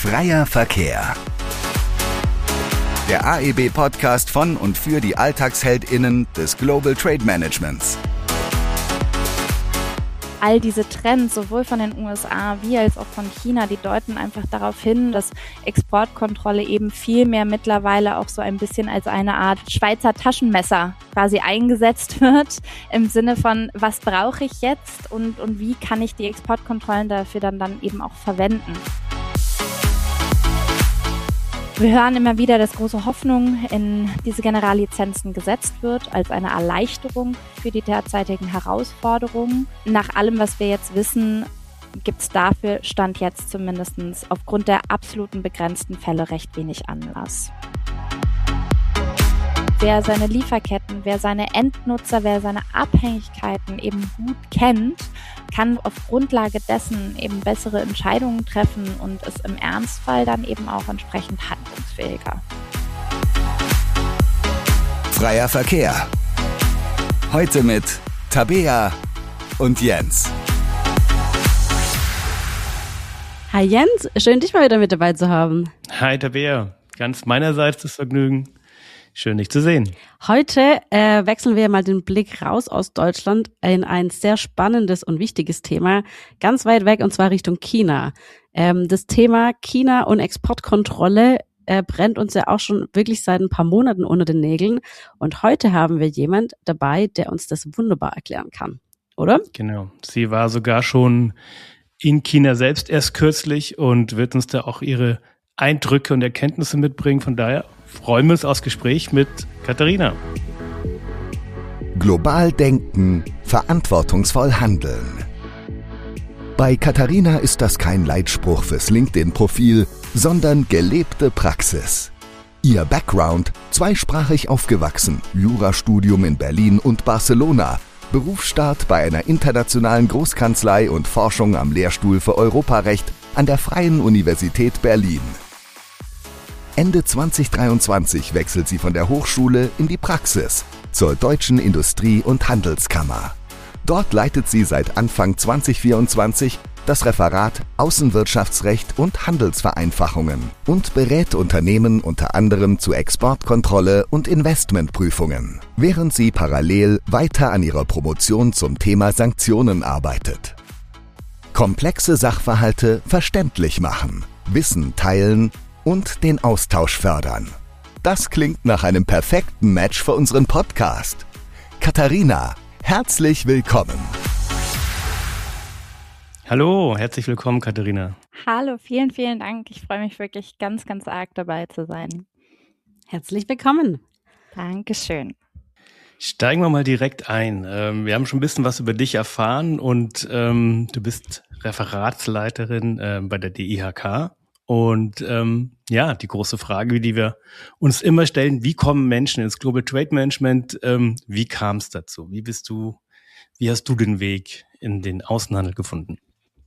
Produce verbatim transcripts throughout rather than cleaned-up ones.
Freier Verkehr. Der A E B-Podcast von und für die AlltagsheldInnen des Global Trade Managements. All diese Trends, sowohl von den U S A wie als auch von China, die deuten einfach darauf hin, dass Exportkontrolle eben viel mehr mittlerweile auch so ein bisschen als eine Art Schweizer Taschenmesser quasi eingesetzt wird, im Sinne von, was brauche ich jetzt und, und wie kann ich die Exportkontrollen dafür dann, dann eben auch verwenden. Wir hören immer wieder, dass große Hoffnung in diese Generallizenzen gesetzt wird, als eine Erleichterung für die derzeitigen Herausforderungen. Nach allem, was wir jetzt wissen, gibt es dafür, Stand jetzt zumindest aufgrund der absoluten begrenzten Fälle, recht wenig Anlass. Wer seine Lieferketten, wer seine Endnutzer, wer seine Abhängigkeiten eben gut kennt, kann auf Grundlage dessen eben bessere Entscheidungen treffen und ist im Ernstfall dann eben auch entsprechend handlungsfähiger. Freier Verkehr. Heute mit Tabea und Jens. Hi Jens, schön dich mal wieder mit dabei zu haben. Hi Tabea, ganz meinerseits das Vergnügen. Schön, dich zu sehen. Heute äh, wechseln wir mal den Blick raus aus Deutschland in ein sehr spannendes und wichtiges Thema, ganz weit weg, und zwar Richtung China. Ähm, das Thema China und Exportkontrolle äh, brennt uns ja auch schon wirklich seit ein paar Monaten unter den Nägeln. Und heute haben wir jemand dabei, der uns das wunderbar erklären kann, oder? Genau, sie war sogar schon in China selbst erst kürzlich und wird uns da auch ihre Eindrücke und Erkenntnisse mitbringen. Von daher freuen wir uns aufs Gespräch mit Katharina. Global denken, verantwortungsvoll handeln. Bei Katharina ist das kein Leitspruch fürs LinkedIn-Profil, sondern gelebte Praxis. Ihr Background: zweisprachig aufgewachsen, Jurastudium in Berlin und Barcelona, Berufsstart bei einer internationalen Großkanzlei und Forschung am Lehrstuhl für Europarecht an der Freien Universität Berlin. Ende zwanzig dreiundzwanzig wechselt sie von der Hochschule in die Praxis zur Deutschen Industrie- und Handelskammer. Dort leitet sie seit Anfang zwanzig vierundzwanzig das Referat Außenwirtschaftsrecht und Handelsvereinfachungen und berät Unternehmen unter anderem zu Exportkontrolle und Investmentprüfungen, während sie parallel weiter an ihrer Promotion zum Thema Sanktionen arbeitet. Komplexe Sachverhalte verständlich machen, Wissen teilen und den Austausch fördern. Das klingt nach einem perfekten Match für unseren Podcast. Katharina, herzlich willkommen. Hallo, herzlich willkommen, Katharina. Hallo, vielen, vielen Dank. Ich freue mich wirklich ganz, ganz arg dabei zu sein. Herzlich willkommen. Dankeschön. Steigen wir mal direkt ein. Ähm, wir haben schon ein bisschen was über dich erfahren und ähm, du bist Referatsleiterin äh, bei der D I H K. Und ähm, ja, die große Frage, die wir uns immer stellen: Wie kommen Menschen ins Global Trade Management? Ähm, wie kam es dazu? Wie bist du, wie hast du den Weg in den Außenhandel gefunden?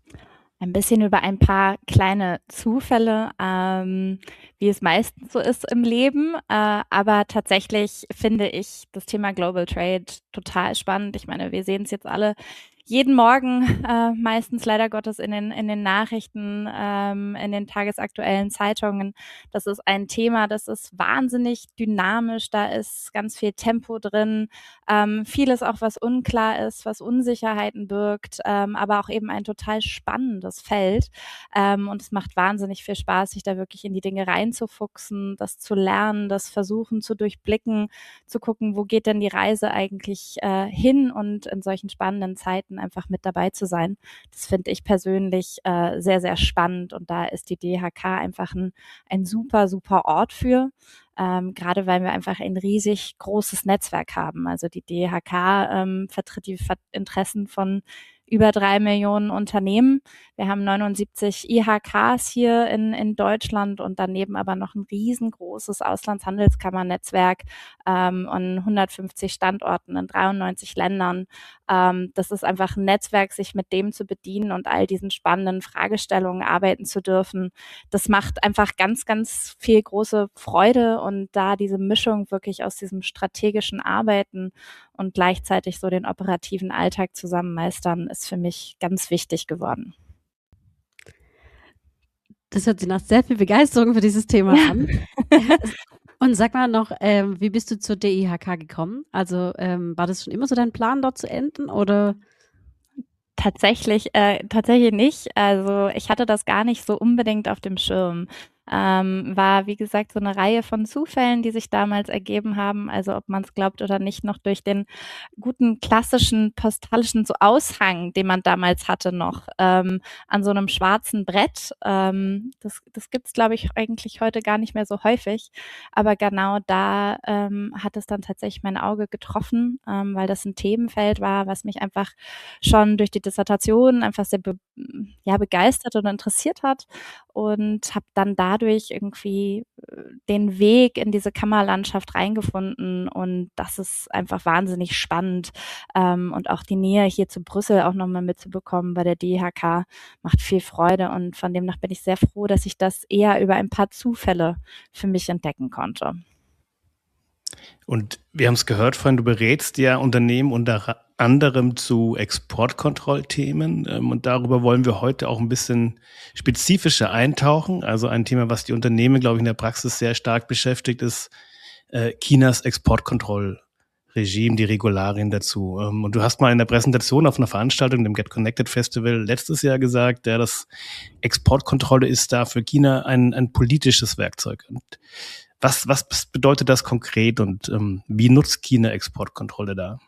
Ein bisschen über ein paar kleine Zufälle, ähm, wie es meistens so ist im Leben. Äh, aber tatsächlich finde ich das Thema Global Trade total spannend. Ich meine, wir sehen es jetzt alle jeden Morgen, äh, meistens leider Gottes in den in den Nachrichten, ähm, in den tagesaktuellen Zeitungen. Das ist ein Thema, das ist wahnsinnig dynamisch, da ist ganz viel Tempo drin, ähm, vieles auch, was unklar ist, was Unsicherheiten birgt, ähm, aber auch eben ein total spannendes Feld. Ähm, und es macht wahnsinnig viel Spaß, sich da wirklich in die Dinge reinzufuchsen, das zu lernen, das versuchen zu durchblicken, zu gucken, wo geht denn die Reise eigentlich äh, hin, und in solchen spannenden Zeiten einfach mit dabei zu sein. Das finde ich persönlich äh, sehr, sehr spannend, und da ist die D H K einfach ein, ein super, super Ort für, ähm, gerade weil wir einfach ein riesig großes Netzwerk haben. Also die D H K ähm, vertritt die Ver- Interessen von über drei Millionen Unternehmen. Wir haben neunundsiebzig I H Ks hier in, in Deutschland und daneben aber noch ein riesengroßes Auslandshandelskammernetzwerk ähm, an hundertfünfzig Standorten in dreiundneunzig Ländern. Ähm, das ist einfach ein Netzwerk, sich mit dem zu bedienen und all diesen spannenden Fragestellungen arbeiten zu dürfen. Das macht einfach ganz, ganz viel große Freude, und da diese Mischung wirklich aus diesem strategischen Arbeiten und gleichzeitig so den operativen Alltag zusammen meistern, ist für mich ganz wichtig geworden. Das hört sich nach sehr viel Begeisterung für dieses Thema ja. an. Und sag mal noch, ähm, wie bist du zur D I H K gekommen? Also ähm, war das schon immer so dein Plan, dort zu enden oder? Tatsächlich, äh, tatsächlich nicht. Also ich hatte das gar nicht so unbedingt auf dem Schirm. Ähm, war, wie gesagt, so eine Reihe von Zufällen, die sich damals ergeben haben. Also ob man es glaubt oder nicht, noch durch den guten klassischen postalischen so Aushang, den man damals hatte noch, ähm, an so einem schwarzen Brett. Ähm, das das gibt's, glaube ich, eigentlich heute gar nicht mehr so häufig. Aber genau da ähm, hat es dann tatsächlich mein Auge getroffen, ähm, weil das ein Themenfeld war, was mich einfach schon durch die Dissertation einfach sehr be ja, begeistert und interessiert hat. Und habe dann dadurch irgendwie den Weg in diese Kammerlandschaft reingefunden und das ist einfach wahnsinnig spannend ähm, und auch die Nähe hier zu Brüssel auch nochmal mitzubekommen bei der D I H K macht viel Freude und von demnach bin ich sehr froh, dass ich das eher über ein paar Zufälle für mich entdecken konnte. Und wir haben es gehört vorhin, du berätst ja Unternehmen unter anderem zu Exportkontrollthemen ähm, und darüber wollen wir heute auch ein bisschen spezifischer eintauchen. Also ein Thema, was die Unternehmen, glaube ich, in der Praxis sehr stark beschäftigt, ist äh, Chinas Exportkontrollregime, die Regularien dazu. Ähm, und du hast mal in der Präsentation auf einer Veranstaltung, dem Get Connected Festival, letztes Jahr gesagt, ja, dass Exportkontrolle ist da für China ein, ein politisches Werkzeug. Und Was, was bedeutet das konkret und ähm, wie nutzt China Exportkontrolle da?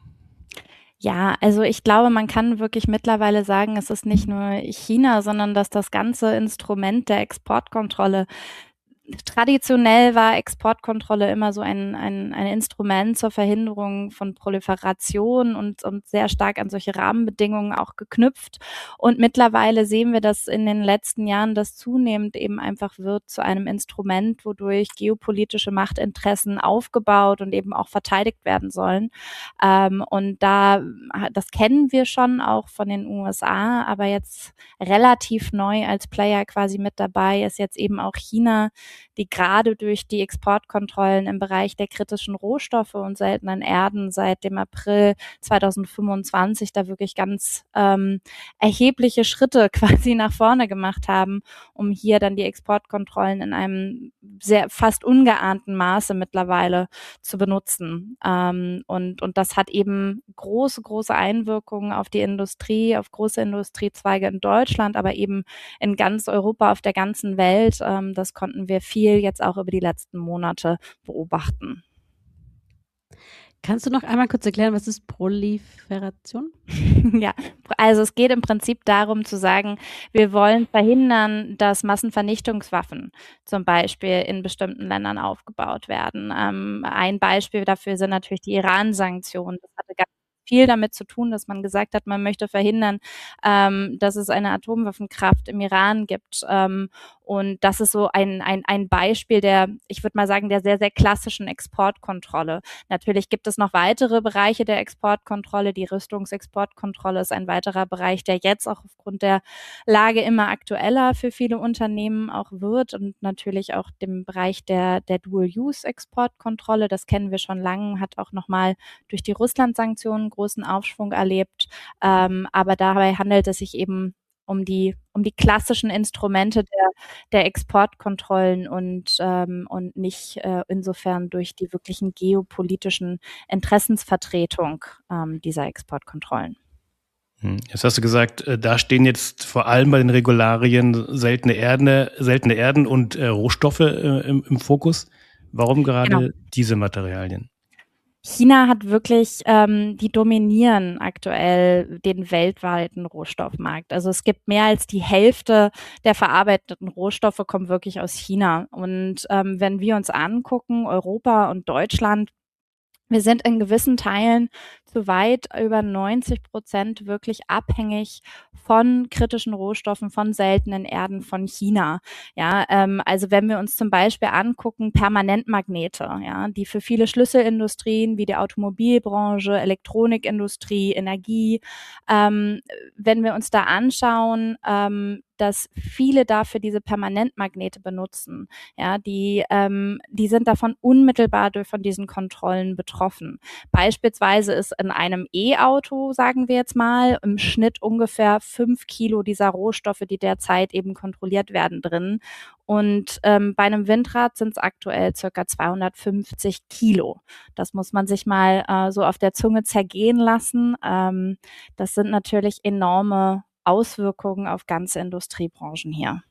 Ja, also ich glaube, man kann wirklich mittlerweile sagen, es ist nicht nur China, sondern dass das ganze Instrument der Exportkontrolle traditionell war Exportkontrolle immer so ein, ein, ein Instrument zur Verhinderung von Proliferation und, und sehr stark an solche Rahmenbedingungen auch geknüpft. Und mittlerweile sehen wir, dass in den letzten Jahren das zunehmend eben einfach wird zu einem Instrument, wodurch geopolitische Machtinteressen aufgebaut und eben auch verteidigt werden sollen. Ähm, und da, das kennen wir schon auch von den U S A, aber jetzt relativ neu als Player quasi mit dabei ist jetzt eben auch China, die gerade durch die Exportkontrollen im Bereich der kritischen Rohstoffe und seltenen Erden seit dem April zweitausendfünfundzwanzig da wirklich ganz ähm, erhebliche Schritte quasi nach vorne gemacht haben, um hier dann die Exportkontrollen in einem sehr fast ungeahnten Maße mittlerweile zu benutzen. Ähm, und, und das hat eben große, große Einwirkungen auf die Industrie, auf große Industriezweige in Deutschland, aber eben in ganz Europa, auf der ganzen Welt. Ähm, das konnten wir viel jetzt auch über die letzten Monate beobachten. Kannst du noch einmal kurz erklären, was ist Proliferation? Ja, also es geht im Prinzip darum zu sagen, wir wollen verhindern, dass Massenvernichtungswaffen zum Beispiel in bestimmten Ländern aufgebaut werden. Ähm, ein Beispiel dafür sind natürlich die Iran-Sanktionen. Das hatte ganz viel damit zu tun, dass man gesagt hat, man möchte verhindern, ähm, dass es eine Atomwaffenkraft im Iran gibt. Ähm, und das ist so ein, ein, ein Beispiel der, ich würde mal sagen, der sehr, sehr klassischen Exportkontrolle. Natürlich gibt es noch weitere Bereiche der Exportkontrolle. Die Rüstungsexportkontrolle ist ein weiterer Bereich, der jetzt auch aufgrund der Lage immer aktueller für viele Unternehmen auch wird und natürlich auch dem Bereich der, der Dual-Use-Exportkontrolle. Das kennen wir schon lange, hat auch nochmal durch die Russland-Sanktionen großen Aufschwung erlebt. Ähm, aber dabei handelt es sich eben um die um die klassischen Instrumente der der Exportkontrollen und ähm, und nicht äh, insofern durch die wirklichen geopolitischen Interessensvertretung ähm, dieser Exportkontrollen. Jetzt hast du gesagt, da stehen jetzt vor allem bei den Regularien seltene Erden, seltene Erden und äh, Rohstoffe äh, im, im Fokus. Warum gerade genau diese Materialien? China hat wirklich, ähm, die dominieren aktuell den weltweiten Rohstoffmarkt. Also es gibt mehr als die Hälfte der verarbeiteten Rohstoffe kommen wirklich aus China. Und ähm, wenn wir uns angucken, Europa und Deutschland, wir sind in gewissen Teilen zu weit über neunzig Prozent wirklich abhängig von kritischen Rohstoffen, von seltenen Erden von China. Ja, ähm, also wenn wir uns zum Beispiel angucken, Permanentmagnete, ja, die für viele Schlüsselindustrien wie die Automobilbranche, Elektronikindustrie, Energie, ähm, wenn wir uns da anschauen, ähm, dass viele dafür diese Permanentmagnete benutzen, ja, die ähm, die sind davon unmittelbar durch von diesen Kontrollen betroffen. Beispielsweise ist in einem E-Auto, sagen wir jetzt mal, im Schnitt ungefähr fünf Kilo dieser Rohstoffe, die derzeit eben kontrolliert werden, drin. Und ähm, bei einem Windrad sind es aktuell circa zweihundertfünfzig Kilo. Das muss man sich mal äh, so auf der Zunge zergehen lassen. Ähm, das sind natürlich enorme Auswirkungen auf ganze Industriebranchen hier.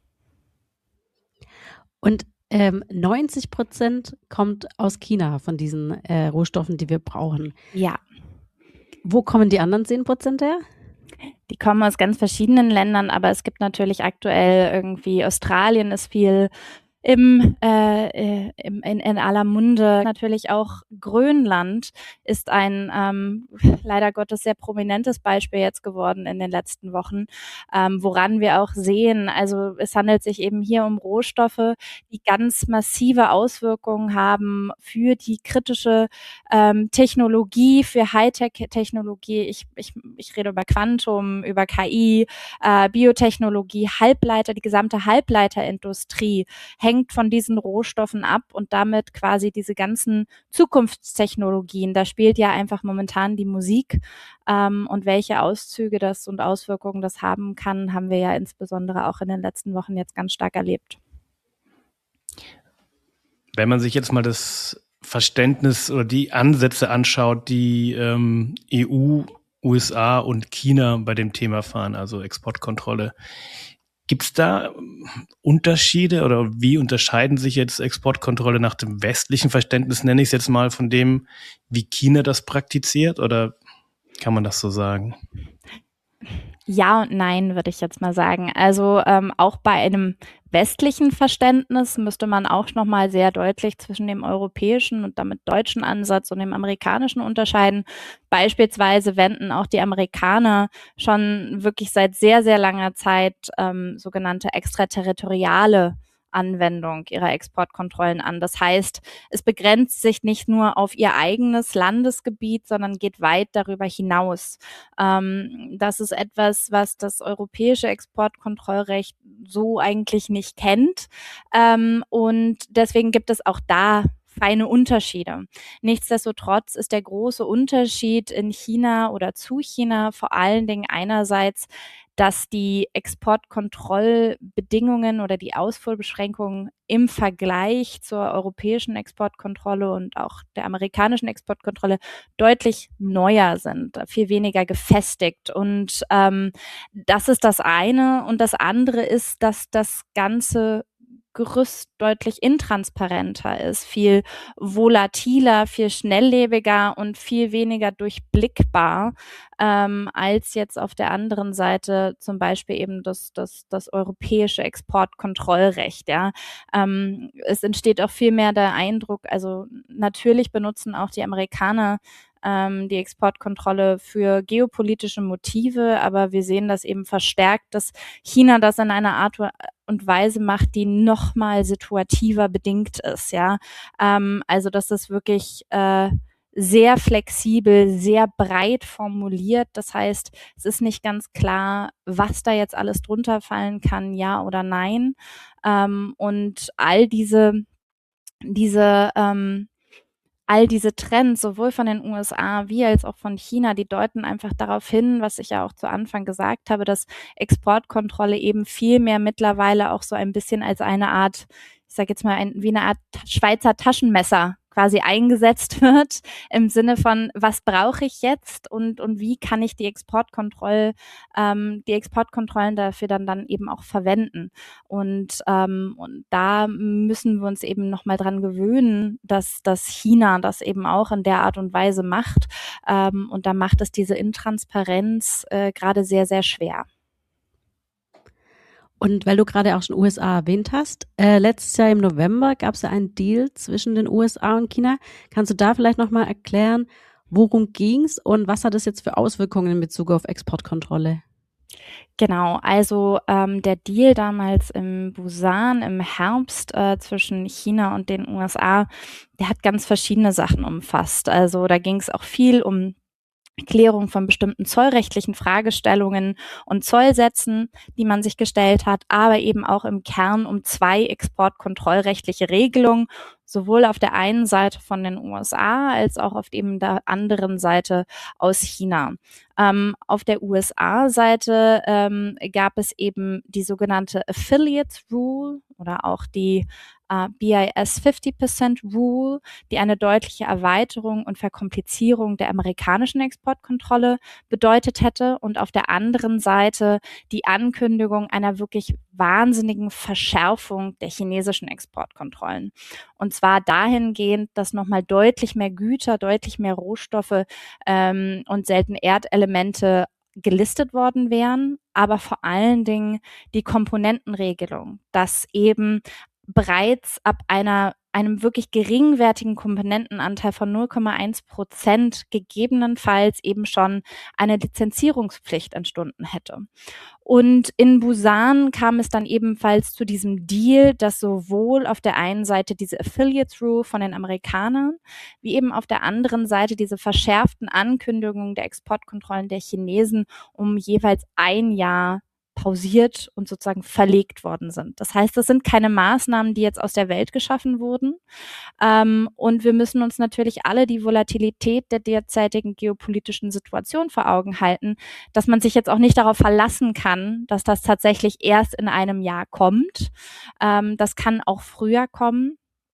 Und ähm, neunzig Prozent kommt aus China von diesen äh, Rohstoffen, die wir brauchen. Ja. Wo kommen die anderen zehn Prozent her? Die kommen aus ganz verschiedenen Ländern, aber es gibt natürlich aktuell irgendwie, Australien ist viel im, äh, im in, in aller Munde. Natürlich auch Grönland ist ein ähm, leider Gottes sehr prominentes Beispiel jetzt geworden in den letzten Wochen, ähm, woran wir auch sehen, also es handelt sich eben hier um Rohstoffe, die ganz massive Auswirkungen haben für die kritische ähm, Technologie, für Hightech-Technologie. Ich, ich, ich rede über Quantum, über K I, äh, Biotechnologie, Halbleiter, die gesamte Halbleiterindustrie hängt von diesen Rohstoffen ab und damit quasi diese ganzen Zukunftstechnologien. Da spielt ja einfach momentan die Musik ähm, und welche Auszüge das und Auswirkungen das haben kann, haben wir ja insbesondere auch in den letzten Wochen jetzt ganz stark erlebt. Wenn man sich jetzt mal das Verständnis oder die Ansätze anschaut, die ähm, E U, U S A und China bei dem Thema fahren, also Exportkontrolle, gibt es da Unterschiede oder wie unterscheiden sich jetzt Exportkontrolle nach dem westlichen Verständnis, nenne ich es jetzt mal, von dem, wie China das praktiziert, oder kann man das so sagen? Ja und nein, würde ich jetzt mal sagen. Also ähm, auch bei einem westlichen Verständnis müsste man auch nochmal sehr deutlich zwischen dem europäischen und damit deutschen Ansatz und dem amerikanischen unterscheiden. Beispielsweise wenden auch die Amerikaner schon wirklich seit sehr, sehr langer Zeit ähm, sogenannte extraterritoriale Anwendung ihrer Exportkontrollen an. Das heißt, es begrenzt sich nicht nur auf ihr eigenes Landesgebiet, sondern geht weit darüber hinaus. Ähm, das ist etwas, was das europäische Exportkontrollrecht so eigentlich nicht kennt. Ähm, und deswegen gibt es auch da feine Unterschiede. Nichtsdestotrotz ist der große Unterschied in China oder zu China vor allen Dingen einerseits, dass die Exportkontrollbedingungen oder die Ausfuhrbeschränkungen im Vergleich zur europäischen Exportkontrolle und auch der amerikanischen Exportkontrolle deutlich neuer sind, viel weniger gefestigt. Und ähm, das ist das eine. Und das andere ist, dass das Ganze Gerüst deutlich intransparenter ist, viel volatiler, viel schnelllebiger und viel weniger durchblickbar ähm, als jetzt auf der anderen Seite zum Beispiel eben das, das, das europäische Exportkontrollrecht. Ja, ähm, es entsteht auch viel mehr der Eindruck, also natürlich benutzen auch die Amerikaner ähm, die Exportkontrolle für geopolitische Motive, aber wir sehen das eben verstärkt, dass China das in einer Art und Weise macht, die nochmal situativer bedingt ist, ja. Ähm, also dass das wirklich äh, sehr flexibel, sehr breit formuliert. Das heißt, es ist nicht ganz klar, was da jetzt alles drunter fallen kann, ja oder nein. Ähm, und all diese, diese ähm, All diese Trends, sowohl von den U S A wie als auch von China, die deuten einfach darauf hin, was ich ja auch zu Anfang gesagt habe, dass Exportkontrolle eben viel mehr mittlerweile auch so ein bisschen als eine Art, ich sage jetzt mal, ein, wie eine Art Schweizer Taschenmesser quasi eingesetzt wird, im Sinne von, was brauche ich jetzt und und wie kann ich die Exportkontroll, ähm, die Exportkontrollen dafür dann dann eben auch verwenden. Und, ähm, und da müssen wir uns eben nochmal dran gewöhnen, dass, dass China das eben auch in der Art und Weise macht. Ähm, und da macht es diese Intransparenz äh, gerade sehr, sehr schwer. Und weil du gerade auch schon U S A erwähnt hast, äh, letztes Jahr im November gab es ja einen Deal zwischen den U S A und China. Kannst du da vielleicht nochmal erklären, worum ging's und was hat es jetzt für Auswirkungen in Bezug auf Exportkontrolle? Genau, also ähm, der Deal damals im Busan im Herbst äh, zwischen China und den U S A, der hat ganz verschiedene Sachen umfasst. Also da ging es auch viel um Klärung von bestimmten zollrechtlichen Fragestellungen und Zollsätzen, die man sich gestellt hat, aber eben auch im Kern um zwei exportkontrollrechtliche Regelungen, sowohl auf der einen Seite von den U S A als auch auf eben der anderen Seite aus China. Ähm, auf der U S A-Seite ähm, gab es eben die sogenannte Affiliates Rule oder auch die Uh, B I S fifty percent Rule, die eine deutliche Erweiterung und Verkomplizierung der amerikanischen Exportkontrolle bedeutet hätte und auf der anderen Seite die Ankündigung einer wirklich wahnsinnigen Verschärfung der chinesischen Exportkontrollen. Und zwar dahingehend, dass nochmal deutlich mehr Güter, deutlich mehr Rohstoffe ähm, und seltene Erdelemente gelistet worden wären, aber vor allen Dingen die Komponentenregelung, dass eben bereits ab einer, einem wirklich geringwertigen Komponentenanteil von null Komma eins Prozent gegebenenfalls eben schon eine Lizenzierungspflicht entstanden hätte. Und in Busan kam es dann ebenfalls zu diesem Deal, dass sowohl auf der einen Seite diese Affiliates Rule von den Amerikanern, wie eben auf der anderen Seite diese verschärften Ankündigungen der Exportkontrollen der Chinesen um jeweils ein Jahr pausiert und sozusagen verlegt worden sind. Das heißt, das sind keine Maßnahmen, die jetzt aus der Welt geschaffen wurden. Ähm, und wir müssen uns natürlich alle die Volatilität der derzeitigen geopolitischen Situation vor Augen halten, dass man sich jetzt auch nicht darauf verlassen kann, dass das tatsächlich erst in einem Jahr kommt. Ähm, das kann auch früher kommen.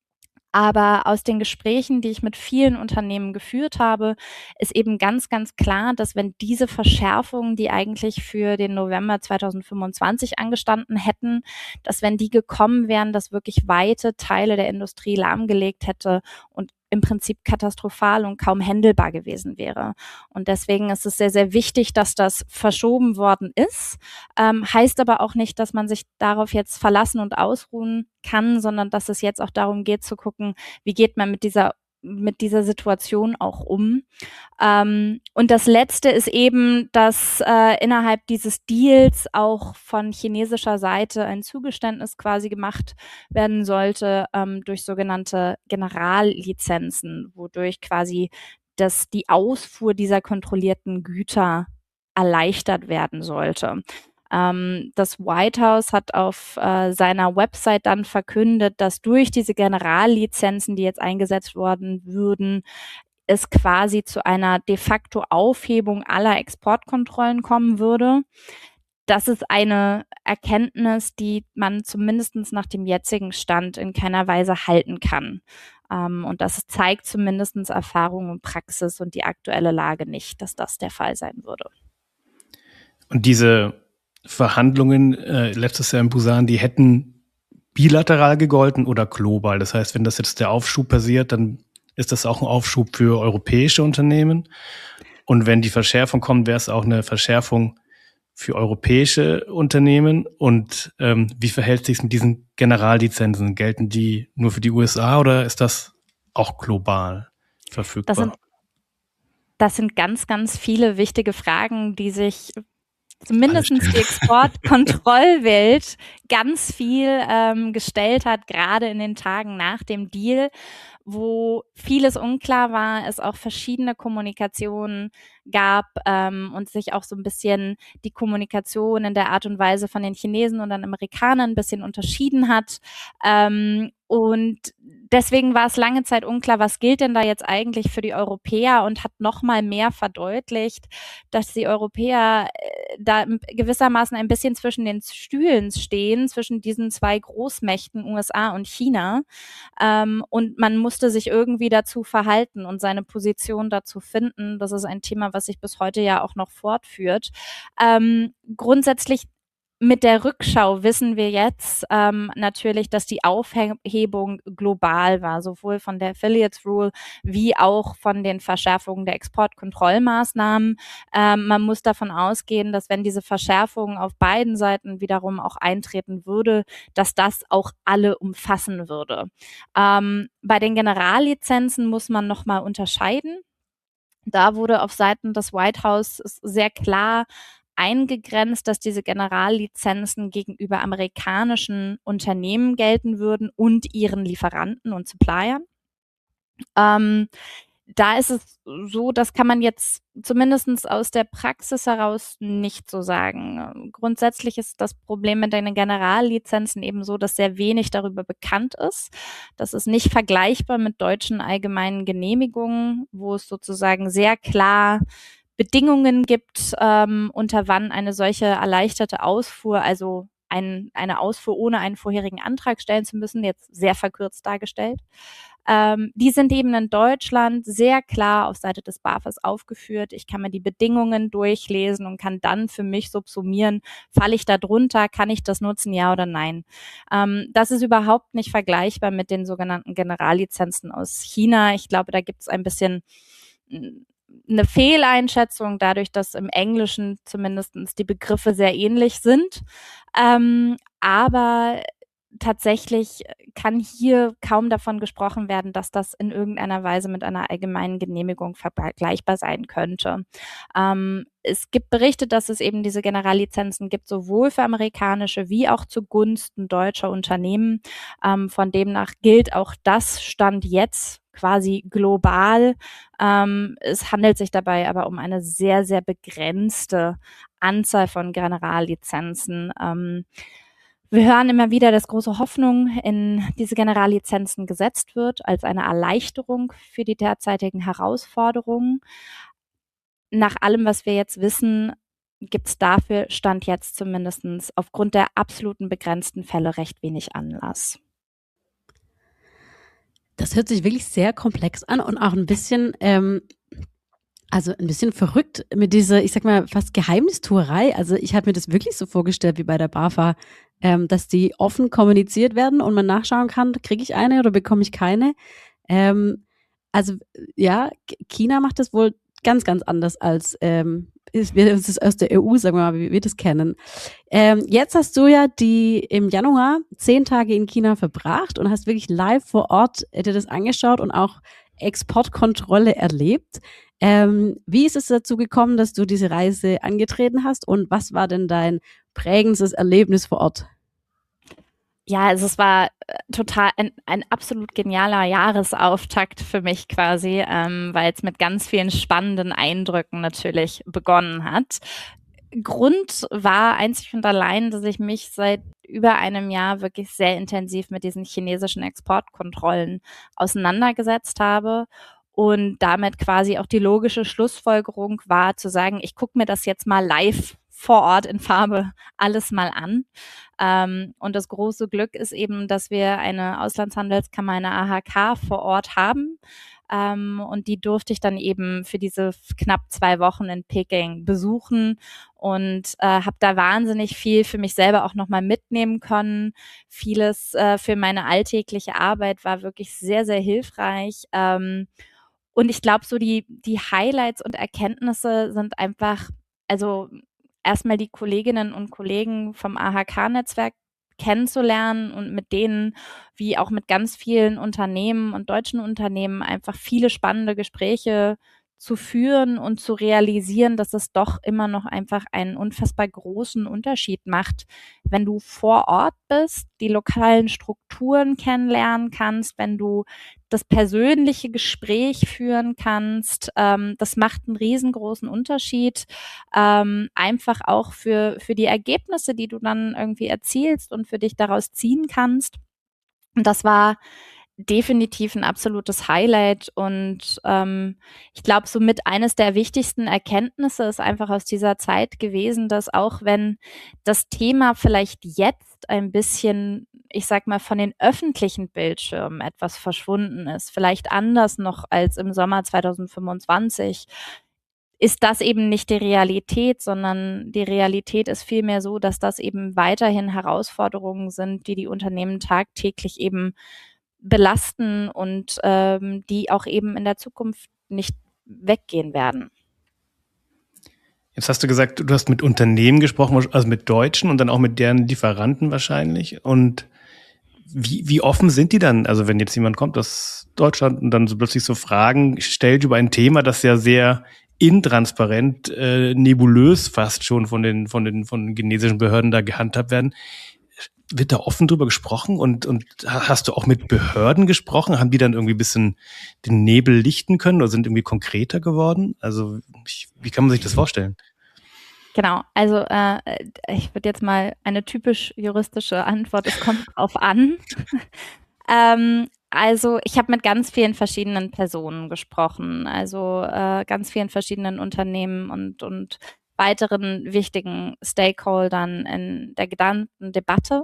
Aber aus den Gesprächen, die ich mit vielen Unternehmen geführt habe, ist eben ganz, ganz klar, dass wenn diese Verschärfungen, die eigentlich für den November zweitausendfünfundzwanzig angestanden hätten, dass wenn die gekommen wären, das wirklich weite Teile der Industrie lahmgelegt hätte und im Prinzip katastrophal und kaum händelbar gewesen wäre. Und deswegen ist es sehr, sehr wichtig, dass das verschoben worden ist. Ähm, heißt aber auch nicht, dass man sich darauf jetzt verlassen und ausruhen kann, sondern dass es jetzt auch darum geht zu gucken, wie geht man mit dieser mit dieser Situation auch um. Ähm, und das Letzte ist eben, dass äh, innerhalb dieses Deals auch von chinesischer Seite ein Zugeständnis quasi gemacht werden sollte ähm, durch sogenannte Generallizenzen, wodurch quasi das, die Ausfuhr dieser kontrollierten Güter erleichtert werden sollte. Ähm, das White House hat auf äh, seiner Website dann verkündet, dass durch diese Generallizenzen, die jetzt eingesetzt worden würden, es quasi zu einer de facto Aufhebung aller Exportkontrollen kommen würde. Das ist eine Erkenntnis, die man zumindest nach dem jetzigen Stand in keiner Weise halten kann. Ähm, und das zeigt zumindest Erfahrung und Praxis und die aktuelle Lage nicht, dass das der Fall sein würde. Und diese Verhandlungen äh, letztes Jahr in Busan, die hätten bilateral gegolten oder global. Das heißt, wenn das jetzt der Aufschub passiert, dann ist das auch ein Aufschub für europäische Unternehmen. Und wenn die Verschärfung kommt, wäre es auch eine Verschärfung für europäische Unternehmen. Und ähm, wie verhält sich es mit diesen Generallizenzen? Gelten die nur für die U S A oder ist das auch global verfügbar? Das sind, das sind ganz, ganz viele wichtige Fragen, die sich zumindest die Exportkontrollwelt ganz viel ähm, gestellt hat, gerade in den Tagen nach dem Deal, wo vieles unklar war, es auch verschiedene Kommunikationen gab ähm, und sich auch so ein bisschen die Kommunikation in der Art und Weise von den Chinesen und den Amerikanern ein bisschen unterschieden hat. Ähm, und deswegen war es lange Zeit unklar, was gilt denn da jetzt eigentlich für die Europäer und hat noch mal mehr verdeutlicht, dass die Europäer äh, da gewissermaßen ein bisschen zwischen den Stühlen stehen, zwischen diesen zwei Großmächten U S A und China. Ähm, und man musste sich irgendwie dazu verhalten und seine Position dazu finden. Das ist ein Thema, was sich bis heute ja auch noch fortführt. Ähm, grundsätzlich mit der Rückschau wissen wir jetzt ähm, natürlich, dass die Aufhebung global war, sowohl von der Affiliates Rule wie auch von den Verschärfungen der Exportkontrollmaßnahmen. Ähm, man muss davon ausgehen, dass wenn diese Verschärfung auf beiden Seiten wiederum auch eintreten würde, dass das auch alle umfassen würde. Ähm, bei den Generallizenzen muss man nochmal unterscheiden. Da wurde auf Seiten des White House sehr klar eingegrenzt, dass diese Generallizenzen gegenüber amerikanischen Unternehmen gelten würden und ihren Lieferanten und Suppliern. Ähm, da ist es so, das kann man jetzt zumindest aus der Praxis heraus nicht so sagen. Grundsätzlich ist das Problem mit den Generallizenzen eben so, dass sehr wenig darüber bekannt ist. Das ist nicht vergleichbar mit deutschen allgemeinen Genehmigungen, wo es sozusagen sehr klar Bedingungen gibt, ähm, unter wann eine solche erleichterte Ausfuhr, also ein, eine Ausfuhr ohne einen vorherigen Antrag stellen zu müssen, jetzt sehr verkürzt dargestellt. Ähm, die sind eben in Deutschland sehr klar auf Seite des BAFöS aufgeführt. Ich kann mir die Bedingungen durchlesen und kann dann für mich subsumieren, falle ich da drunter, kann ich das nutzen, ja oder nein. Ähm, das ist überhaupt nicht vergleichbar mit den sogenannten Generallizenzen aus China. Ich glaube, da gibt es ein bisschen eine Fehleinschätzung, dadurch, dass im Englischen zumindest die Begriffe sehr ähnlich sind. Ähm, aber tatsächlich kann hier kaum davon gesprochen werden, dass das in irgendeiner Weise mit einer allgemeinen Genehmigung vergleichbar sein könnte. Ähm, es gibt Berichte, dass es eben diese Generallizenzen gibt, sowohl für amerikanische wie auch zugunsten deutscher Unternehmen. Ähm, von demnach gilt auch das Stand jetzt quasi global. Ähm, es handelt sich dabei aber um eine sehr, sehr begrenzte Anzahl von Generallizenzen. Ähm, Wir hören immer wieder, dass große Hoffnung in diese Generallizenzen gesetzt wird, als eine Erleichterung für die derzeitigen Herausforderungen. Nach allem, was wir jetzt wissen, gibt es dafür, Stand jetzt zumindest aufgrund der absoluten begrenzten Fälle, recht wenig Anlass. Das hört sich wirklich sehr komplex an und auch ein bisschen, ähm, also ein bisschen verrückt mit dieser, ich sag mal, fast Geheimnistuerei. Also ich habe mir das wirklich so vorgestellt wie bei der BAFA, ähm, dass die offen kommuniziert werden und man nachschauen kann, kriege ich eine oder bekomme ich keine. Ähm, also ja, China macht das wohl ganz, ganz anders als ähm, wir das aus der E U, sagen wir mal, wie wir das kennen. Ähm, jetzt hast du ja die im Januar zehn Tage in China verbracht und hast wirklich live vor Ort dir das angeschaut und auch Exportkontrolle erlebt. Ähm, wie ist es dazu gekommen, dass du diese Reise angetreten hast und was war denn dein prägendes Erlebnis vor Ort? Ja, also es war total ein, ein absolut genialer Jahresauftakt für mich quasi, ähm, weil es mit ganz vielen spannenden Eindrücken natürlich begonnen hat. Grund war einzig und allein, dass ich mich seit über einem Jahr wirklich sehr intensiv mit diesen chinesischen Exportkontrollen auseinandergesetzt habe. Und damit quasi auch die logische Schlussfolgerung war, zu sagen, ich gucke mir das jetzt mal live vor Ort in Farbe alles mal an. Ähm, und das große Glück ist eben, dass wir eine Auslandshandelskammer, eine A H K vor Ort haben. Ähm, und die durfte ich dann eben für diese knapp zwei Wochen in Peking besuchen und äh, habe da wahnsinnig viel für mich selber auch nochmal mitnehmen können. Vieles äh, für meine alltägliche Arbeit war wirklich sehr, sehr hilfreich. Ähm, und ich glaube, so die, die Highlights und Erkenntnisse sind einfach, also erstmal die Kolleginnen und Kollegen vom A H K-Netzwerk kennenzulernen und mit denen, wie auch mit ganz vielen Unternehmen und deutschen Unternehmen, einfach viele spannende Gespräche zu führen und zu realisieren, dass es doch immer noch einfach einen unfassbar großen Unterschied macht, wenn du vor Ort bist, die lokalen Strukturen kennenlernen kannst, wenn du das persönliche Gespräch führen kannst. Ähm, das macht einen riesengroßen Unterschied, ähm, einfach auch für, für die Ergebnisse, die du dann irgendwie erzielst und für dich daraus ziehen kannst. Und das war definitiv ein absolutes Highlight und ähm, ich glaube, somit eines der wichtigsten Erkenntnisse ist einfach aus dieser Zeit gewesen, dass auch wenn das Thema vielleicht jetzt ein bisschen, ich sag mal, von den öffentlichen Bildschirmen etwas verschwunden ist, vielleicht anders noch als im Sommer zwanzig fünfundzwanzig, ist das eben nicht die Realität, sondern die Realität ist vielmehr so, dass das eben weiterhin Herausforderungen sind, die die Unternehmen tagtäglich eben belasten und ähm, die auch eben in der Zukunft nicht weggehen werden. Jetzt hast du gesagt, du hast mit Unternehmen gesprochen, also mit Deutschen und dann auch mit deren Lieferanten wahrscheinlich. Und wie, wie offen sind die dann? Also wenn jetzt jemand kommt aus Deutschland und dann so plötzlich so Fragen stellt über ein Thema, das ja sehr intransparent, äh, nebulös fast schon von den, von den, von den chinesischen Behörden da gehandhabt werden. wird da offen drüber gesprochen und, und hast du auch mit Behörden gesprochen? Haben die dann irgendwie ein bisschen den Nebel lichten können oder sind irgendwie konkreter geworden? Also ich, wie kann man sich das vorstellen? Genau, also äh, ich würde jetzt mal eine typisch juristische Antwort, es kommt drauf an. ähm, also ich habe mit ganz vielen verschiedenen Personen gesprochen, also äh, ganz vielen verschiedenen Unternehmen und, und weiteren wichtigen Stakeholdern in der gesamten Debatte.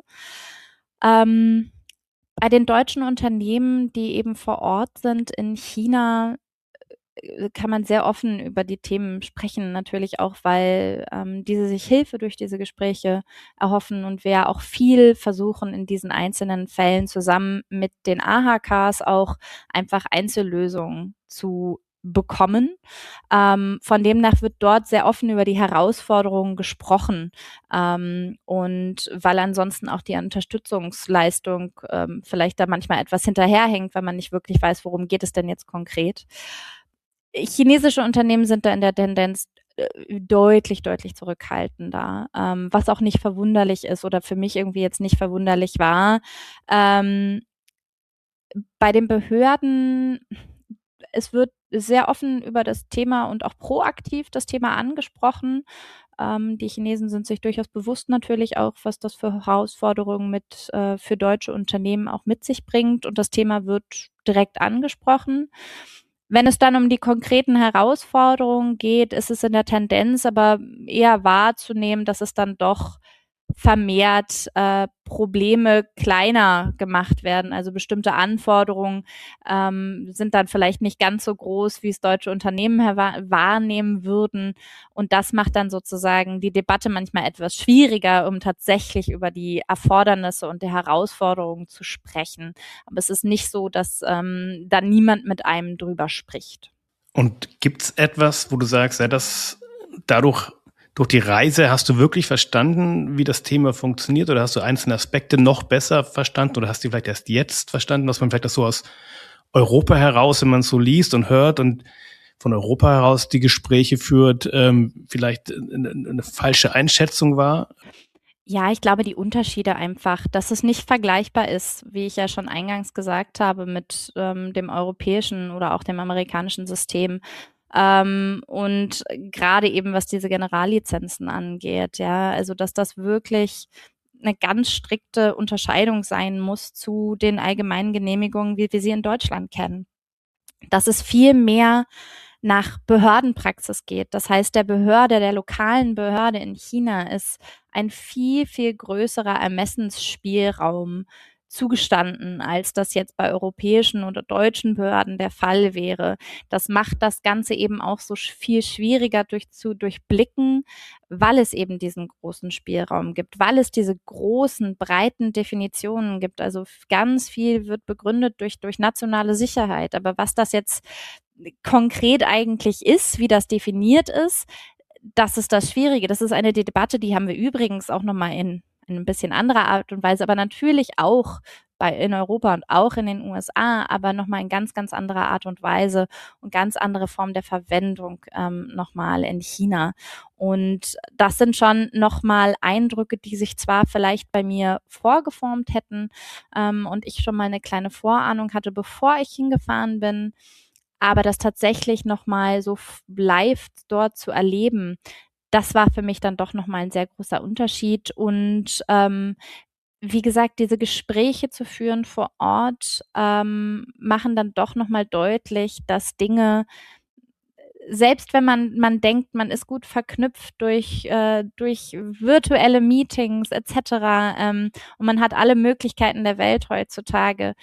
Ähm, bei den deutschen Unternehmen, die eben vor Ort sind in China, kann man sehr offen über die Themen sprechen, natürlich auch, weil ähm, diese sich Hilfe durch diese Gespräche erhoffen und wir auch viel versuchen, in diesen einzelnen Fällen zusammen mit den A H Ks auch einfach Einzellösungen zu bekommen. Ähm, von demnach wird dort sehr offen über die Herausforderungen gesprochen ähm, und weil ansonsten auch die Unterstützungsleistung ähm, vielleicht da manchmal etwas hinterherhängt, weil man nicht wirklich weiß, worum geht es denn jetzt konkret. Chinesische Unternehmen sind da in der Tendenz äh, deutlich, deutlich zurückhaltender, ähm, was auch nicht verwunderlich ist oder für mich irgendwie jetzt nicht verwunderlich war. Ähm, bei den Behörden, es wird sehr offen über das Thema und auch proaktiv das Thema angesprochen. Ähm, die Chinesen sind sich durchaus bewusst natürlich auch, was das für Herausforderungen mit äh, für deutsche Unternehmen auch mit sich bringt und das Thema wird direkt angesprochen. Wenn es dann um die konkreten Herausforderungen geht, ist es in der Tendenz aber eher wahrzunehmen, dass es dann doch vermehrt äh, Probleme kleiner gemacht werden. Also bestimmte Anforderungen ähm, sind dann vielleicht nicht ganz so groß, wie es deutsche Unternehmen wahrnehmen würden. Und das macht dann sozusagen die Debatte manchmal etwas schwieriger, um tatsächlich über die Erfordernisse und die Herausforderungen zu sprechen. Aber es ist nicht so, dass ähm, da niemand mit einem drüber spricht. Und gibt's etwas, wo du sagst, ja, das dadurch durch die Reise hast du wirklich verstanden, wie das Thema funktioniert oder hast du einzelne Aspekte noch besser verstanden oder hast du vielleicht erst jetzt verstanden, dass man vielleicht das so aus Europa heraus, wenn man es so liest und hört und von Europa heraus die Gespräche führt, ähm, vielleicht eine, eine falsche Einschätzung war? Ja, ich glaube, die Unterschiede einfach, dass es nicht vergleichbar ist, wie ich ja schon eingangs gesagt habe, mit ähm, dem europäischen oder auch dem amerikanischen System. Ähm, und gerade eben, was diese Generallizenzen angeht, ja, also dass das wirklich eine ganz strikte Unterscheidung sein muss zu den allgemeinen Genehmigungen, wie wir sie in Deutschland kennen. Dass es viel mehr nach Behördenpraxis geht. Das heißt, der Behörde, der lokalen Behörde in China ist ein viel, viel größerer Ermessensspielraum zugestanden, als das jetzt bei europäischen oder deutschen Behörden der Fall wäre. Das macht das Ganze eben auch so viel schwieriger durch, zu durchblicken, weil es eben diesen großen Spielraum gibt, weil es diese großen, breiten Definitionen gibt. Also ganz viel wird begründet durch, durch nationale Sicherheit. Aber was das jetzt konkret eigentlich ist, wie das definiert ist, das ist das Schwierige. Das ist eine Debatte, die haben wir übrigens auch nochmal in, in ein bisschen anderer Art und Weise, aber natürlich auch bei, in Europa und auch in den U S A, aber nochmal in ganz, ganz anderer Art und Weise und ganz andere Form der Verwendung ähm, nochmal in China. Und das sind schon nochmal Eindrücke, die sich zwar vielleicht bei mir vorgeformt hätten ähm, und ich schon mal eine kleine Vorahnung hatte, bevor ich hingefahren bin, aber das tatsächlich nochmal so live dort zu erleben, das war für mich dann doch nochmal ein sehr großer Unterschied. Und ähm, wie gesagt, diese Gespräche zu führen vor Ort ähm, machen dann doch nochmal deutlich, dass Dinge, selbst wenn man man denkt, man ist gut verknüpft durch äh, durch virtuelle Meetings et cetera ähm, und man hat alle Möglichkeiten der Welt heutzutage,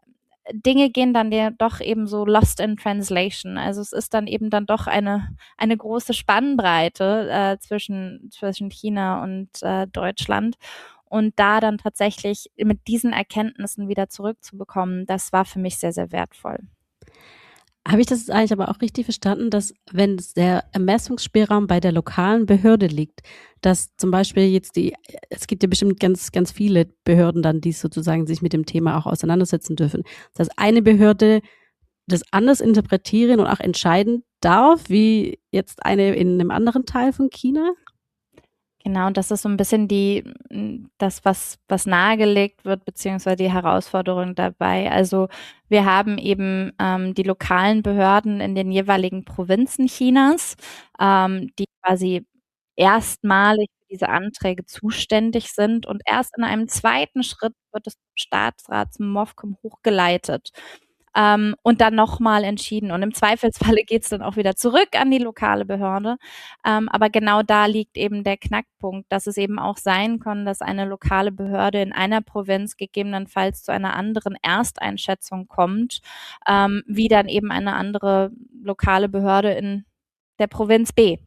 Dinge gehen dann ja doch eben so lost in translation. Also es ist dann eben dann doch eine eine große Spannbreite äh, zwischen zwischen China und äh, Deutschland. Und da dann tatsächlich mit diesen Erkenntnissen wieder zurückzubekommen, das war für mich sehr, sehr wertvoll. Habe ich das jetzt eigentlich aber auch richtig verstanden, dass wenn der Ermessungsspielraum bei der lokalen Behörde liegt, dass zum Beispiel jetzt die, es gibt ja bestimmt ganz, ganz viele Behörden dann, die sozusagen sich mit dem Thema auch auseinandersetzen dürfen, dass eine Behörde das anders interpretieren und auch entscheiden darf, wie jetzt eine in einem anderen Teil von China? Genau, und das ist so ein bisschen die das, was was nahegelegt wird, beziehungsweise die Herausforderung dabei. Also, wir haben eben, ähm, die lokalen Behörden in den jeweiligen Provinzen Chinas, ähm, die quasi erstmalig für diese Anträge zuständig sind und erst in einem zweiten Schritt wird es vom Staatsrat zum MOFCOM hochgeleitet, ähm, und dann noch mal entschieden. Und im Zweifelsfalle geht's dann auch wieder zurück an die lokale Behörde. Ähm, aber genau da liegt eben der Knackpunkt, dass es eben auch sein kann, dass eine lokale Behörde in einer Provinz gegebenenfalls zu einer anderen Ersteinschätzung kommt, ähm, wie dann eben eine andere lokale Behörde in der Provinz B.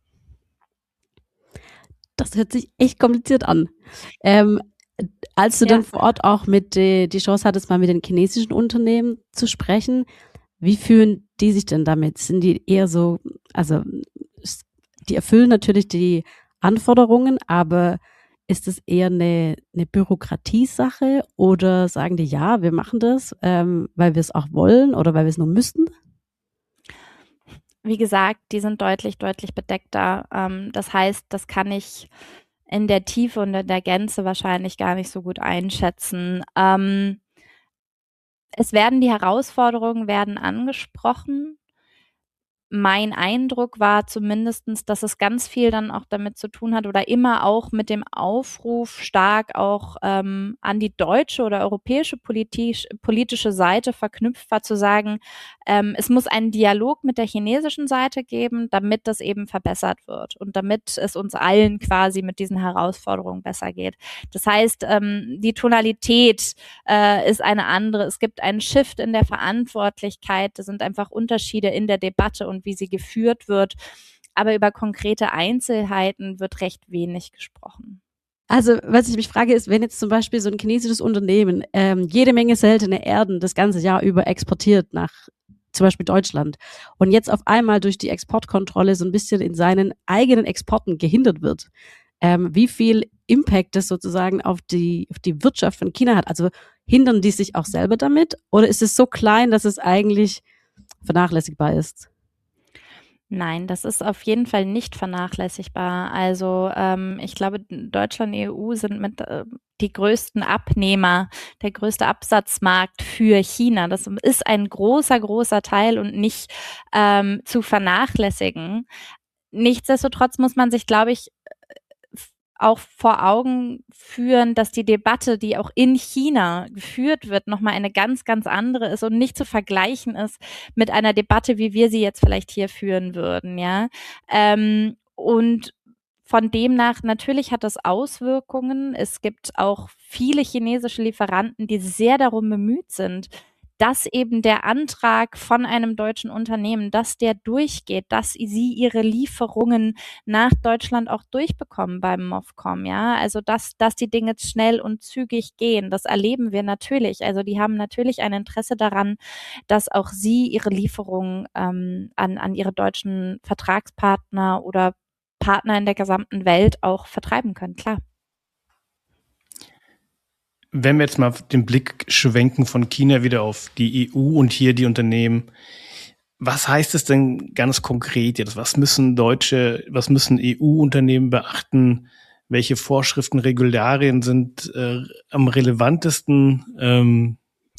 Das hört sich echt kompliziert an. Ähm, als du Ja. dann vor Ort auch mit äh, die Chance hattest, mal mit den chinesischen Unternehmen zu sprechen, wie fühlen die sich denn damit? Sind die eher so, also s- die erfüllen natürlich die Anforderungen, aber ist es eher eine, eine Bürokratiesache oder sagen die, ja, wir machen das, ähm, weil wir es auch wollen oder weil wir es nur müssten? Wie gesagt, die sind deutlich, deutlich bedeckter. Ähm, das heißt, das kann ich in der Tiefe und in der Gänze wahrscheinlich gar nicht so gut einschätzen. Ähm, es werden die Herausforderungen werden angesprochen. Mein Eindruck war zumindestens, dass es ganz viel dann auch damit zu tun hat oder immer auch mit dem Aufruf stark auch ähm, an die deutsche oder europäische politisch, politische Seite verknüpft war, zu sagen, ähm, es muss einen Dialog mit der chinesischen Seite geben, damit das eben verbessert wird und damit es uns allen quasi mit diesen Herausforderungen besser geht. Das heißt, ähm, die Tonalität äh, ist eine andere. Es gibt einen Shift in der Verantwortlichkeit. Es sind einfach Unterschiede in der Debatte und wie sie geführt wird. Aber über konkrete Einzelheiten wird recht wenig gesprochen. Also, was ich mich frage, ist, wenn jetzt zum Beispiel so ein chinesisches Unternehmen ähm, jede Menge seltene Erden das ganze Jahr über exportiert nach zum Beispiel Deutschland und jetzt auf einmal durch die Exportkontrolle so ein bisschen in seinen eigenen Exporten gehindert wird, ähm, wie viel Impact das sozusagen auf die, auf die Wirtschaft von China hat. Also hindern die sich auch selber damit oder ist es so klein, dass es eigentlich vernachlässigbar ist? Nein, das ist auf jeden Fall nicht vernachlässigbar. Also ähm, ich glaube, Deutschland und E U sind mit äh, die größten Abnehmer, der größte Absatzmarkt für China. Das ist ein großer, großer Teil und nicht ähm, zu vernachlässigen. Nichtsdestotrotz muss man sich, glaube ich, auch vor Augen führen, dass die Debatte, die auch in China geführt wird, nochmal eine ganz, ganz andere ist und nicht zu vergleichen ist mit einer Debatte, wie wir sie jetzt vielleicht hier führen würden, ja. Ähm, und von demnach, natürlich hat das Auswirkungen. Es gibt auch viele chinesische Lieferanten, die sehr darum bemüht sind, dass eben der Antrag von einem deutschen Unternehmen, dass der durchgeht, dass sie ihre Lieferungen nach Deutschland auch durchbekommen beim MOFCOM, ja. Also dass, dass die Dinge schnell und zügig gehen. Das erleben wir natürlich. Also die haben natürlich ein Interesse daran, dass auch sie ihre Lieferungen ähm, an, an ihre deutschen Vertragspartner oder Partner in der gesamten Welt auch vertreiben können, klar. Wenn wir jetzt mal den Blick schwenken von China wieder auf die E U und hier die Unternehmen, was heißt es denn ganz konkret jetzt? Was müssen deutsche, was müssen E U-Unternehmen beachten? Welche Vorschriften, Regularien sind äh, am relevantesten? Ähm,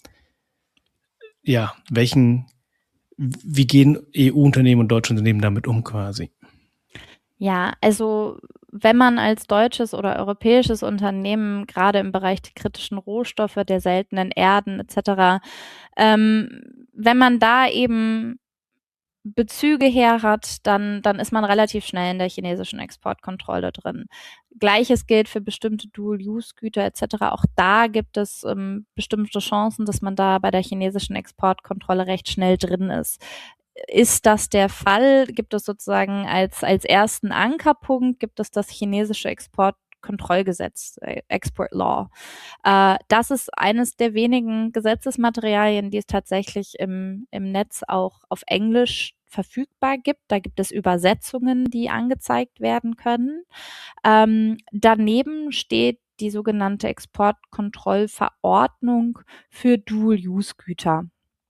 ja, welchen, wie gehen E U-Unternehmen und deutsche Unternehmen damit um quasi? Ja, also wenn man als deutsches oder europäisches Unternehmen gerade im Bereich der kritischen Rohstoffe, der seltenen Erden et cetera, ähm, wenn man da eben Bezüge her hat, dann, dann ist man relativ schnell in der chinesischen Exportkontrolle drin. Gleiches gilt für bestimmte Dual-Use-Güter et cetera. Auch da gibt es ähm, bestimmte Chancen, dass man da bei der chinesischen Exportkontrolle recht schnell drin ist. Ist das der Fall? Gibt es sozusagen als, als ersten Ankerpunkt, gibt es das chinesische Exportkontrollgesetz, äh, Export Law. Äh, das ist eines der wenigen Gesetzesmaterialien, die es tatsächlich im, im Netz auch auf Englisch verfügbar gibt. Da gibt es Übersetzungen, die angezeigt werden können. Ähm, daneben steht die sogenannte Exportkontrollverordnung für Dual-Use-Güter.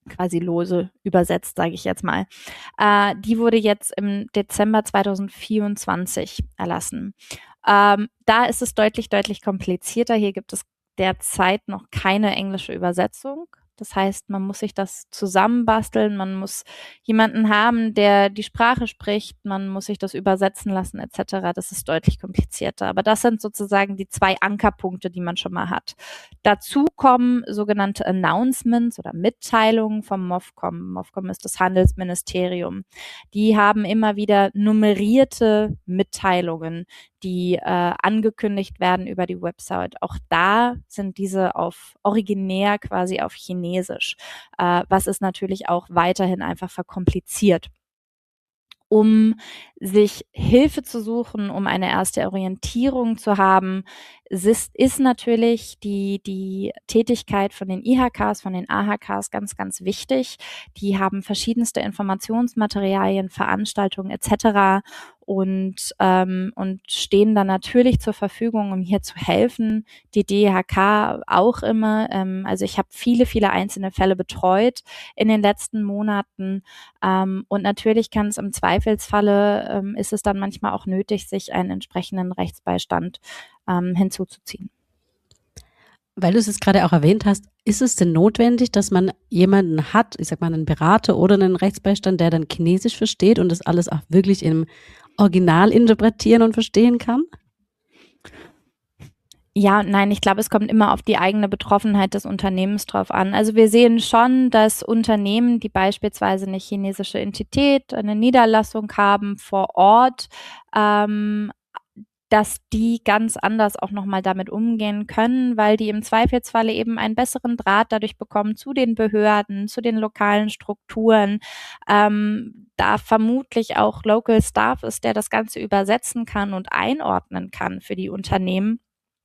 quasi lose übersetzt, sage ich jetzt mal. Äh, die wurde jetzt im Dezember zweitausendvierundzwanzig erlassen. Ähm, da ist es deutlich, deutlich komplizierter. Hier gibt es derzeit noch keine englische Übersetzung. Das heißt, man muss sich das zusammenbasteln, man muss jemanden haben, der die Sprache spricht, man muss sich das übersetzen lassen et cetera. Das ist deutlich komplizierter. Aber das sind sozusagen die zwei Ankerpunkte, die man schon mal hat. Dazu kommen sogenannte Announcements oder Mitteilungen vom MOFCOM. MOFCOM ist das Handelsministerium. Die haben immer wieder nummerierte Mitteilungen, die äh, angekündigt werden über die Website. Auch da sind diese auf originär quasi auf Chinesisch, äh, was ist natürlich auch weiterhin einfach verkompliziert. Um sich Hilfe zu suchen, um eine erste Orientierung zu haben, ist, ist natürlich die, die Tätigkeit von den I H Ks, von den A H Ks ganz, ganz wichtig. Die haben verschiedenste Informationsmaterialien, Veranstaltungen et cetera. Und, ähm, und stehen dann natürlich zur Verfügung, um hier zu helfen. Die D H K auch immer. Ähm, also ich habe viele, viele einzelne Fälle betreut in den letzten Monaten. Ähm, und natürlich kann es im Zweifelsfalle, ähm, ist es dann manchmal auch nötig, sich einen entsprechenden Rechtsbeistand ähm, hinzuzuziehen. Weil du es jetzt gerade auch erwähnt hast, ist es denn notwendig, dass man jemanden hat, ich sag mal einen Berater oder einen Rechtsbeistand, der dann Chinesisch versteht und das alles auch wirklich im Original interpretieren und verstehen kann? Ja und nein, ich glaube, es kommt immer auf die eigene Betroffenheit des Unternehmens drauf an. Also wir sehen schon, dass Unternehmen, die beispielsweise eine chinesische Entität, eine Niederlassung haben vor Ort, ähm, dass die ganz anders auch nochmal damit umgehen können, weil die im Zweifelsfalle eben einen besseren Draht dadurch bekommen zu den Behörden, zu den lokalen Strukturen, ähm, da vermutlich auch Local Staff ist, der das Ganze übersetzen kann und einordnen kann für die Unternehmen.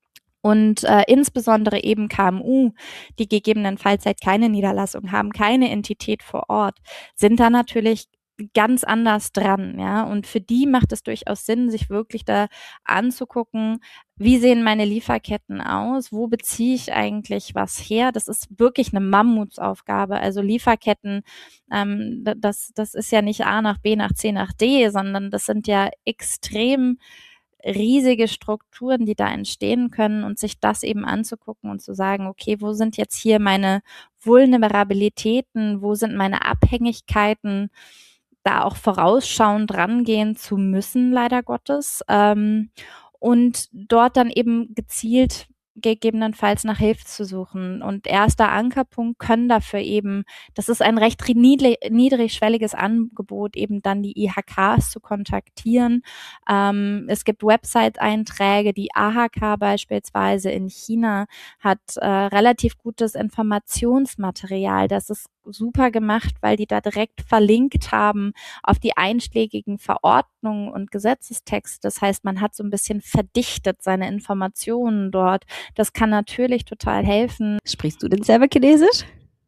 Und äh, insbesondere eben K M U, die gegebenenfalls halt keine Niederlassung haben, keine Entität vor Ort, sind da natürlich ganz anders dran, ja. Und für die macht es durchaus Sinn, sich wirklich da anzugucken, wie sehen meine Lieferketten aus? Wo beziehe ich eigentlich was her? Das ist wirklich eine Mammutsaufgabe. Also Lieferketten, ähm, das, das ist ja nicht A nach B nach C nach D, sondern das sind ja extrem riesige Strukturen, die da entstehen können und sich das eben anzugucken und zu sagen, okay, wo sind jetzt hier meine Vulnerabilitäten? Wo sind meine Abhängigkeiten? Da auch vorausschauend rangehen zu müssen, leider Gottes, ähm, und dort dann eben gezielt gegebenenfalls nach Hilfe zu suchen. Und erster Ankerpunkt können dafür eben, das ist ein recht niedrig, niedrigschwelliges Angebot, eben dann die I H Ks zu kontaktieren. Ähm, es gibt Website-Einträge, die A H K beispielsweise in China hat äh, relativ gutes Informationsmaterial. Das ist super gemacht, weil die da direkt verlinkt haben auf die einschlägigen Verordnungen und Gesetzestexte. Das heißt, man hat so ein bisschen verdichtet seine Informationen dort. Das kann natürlich total helfen. Sprichst du denn selber Chinesisch?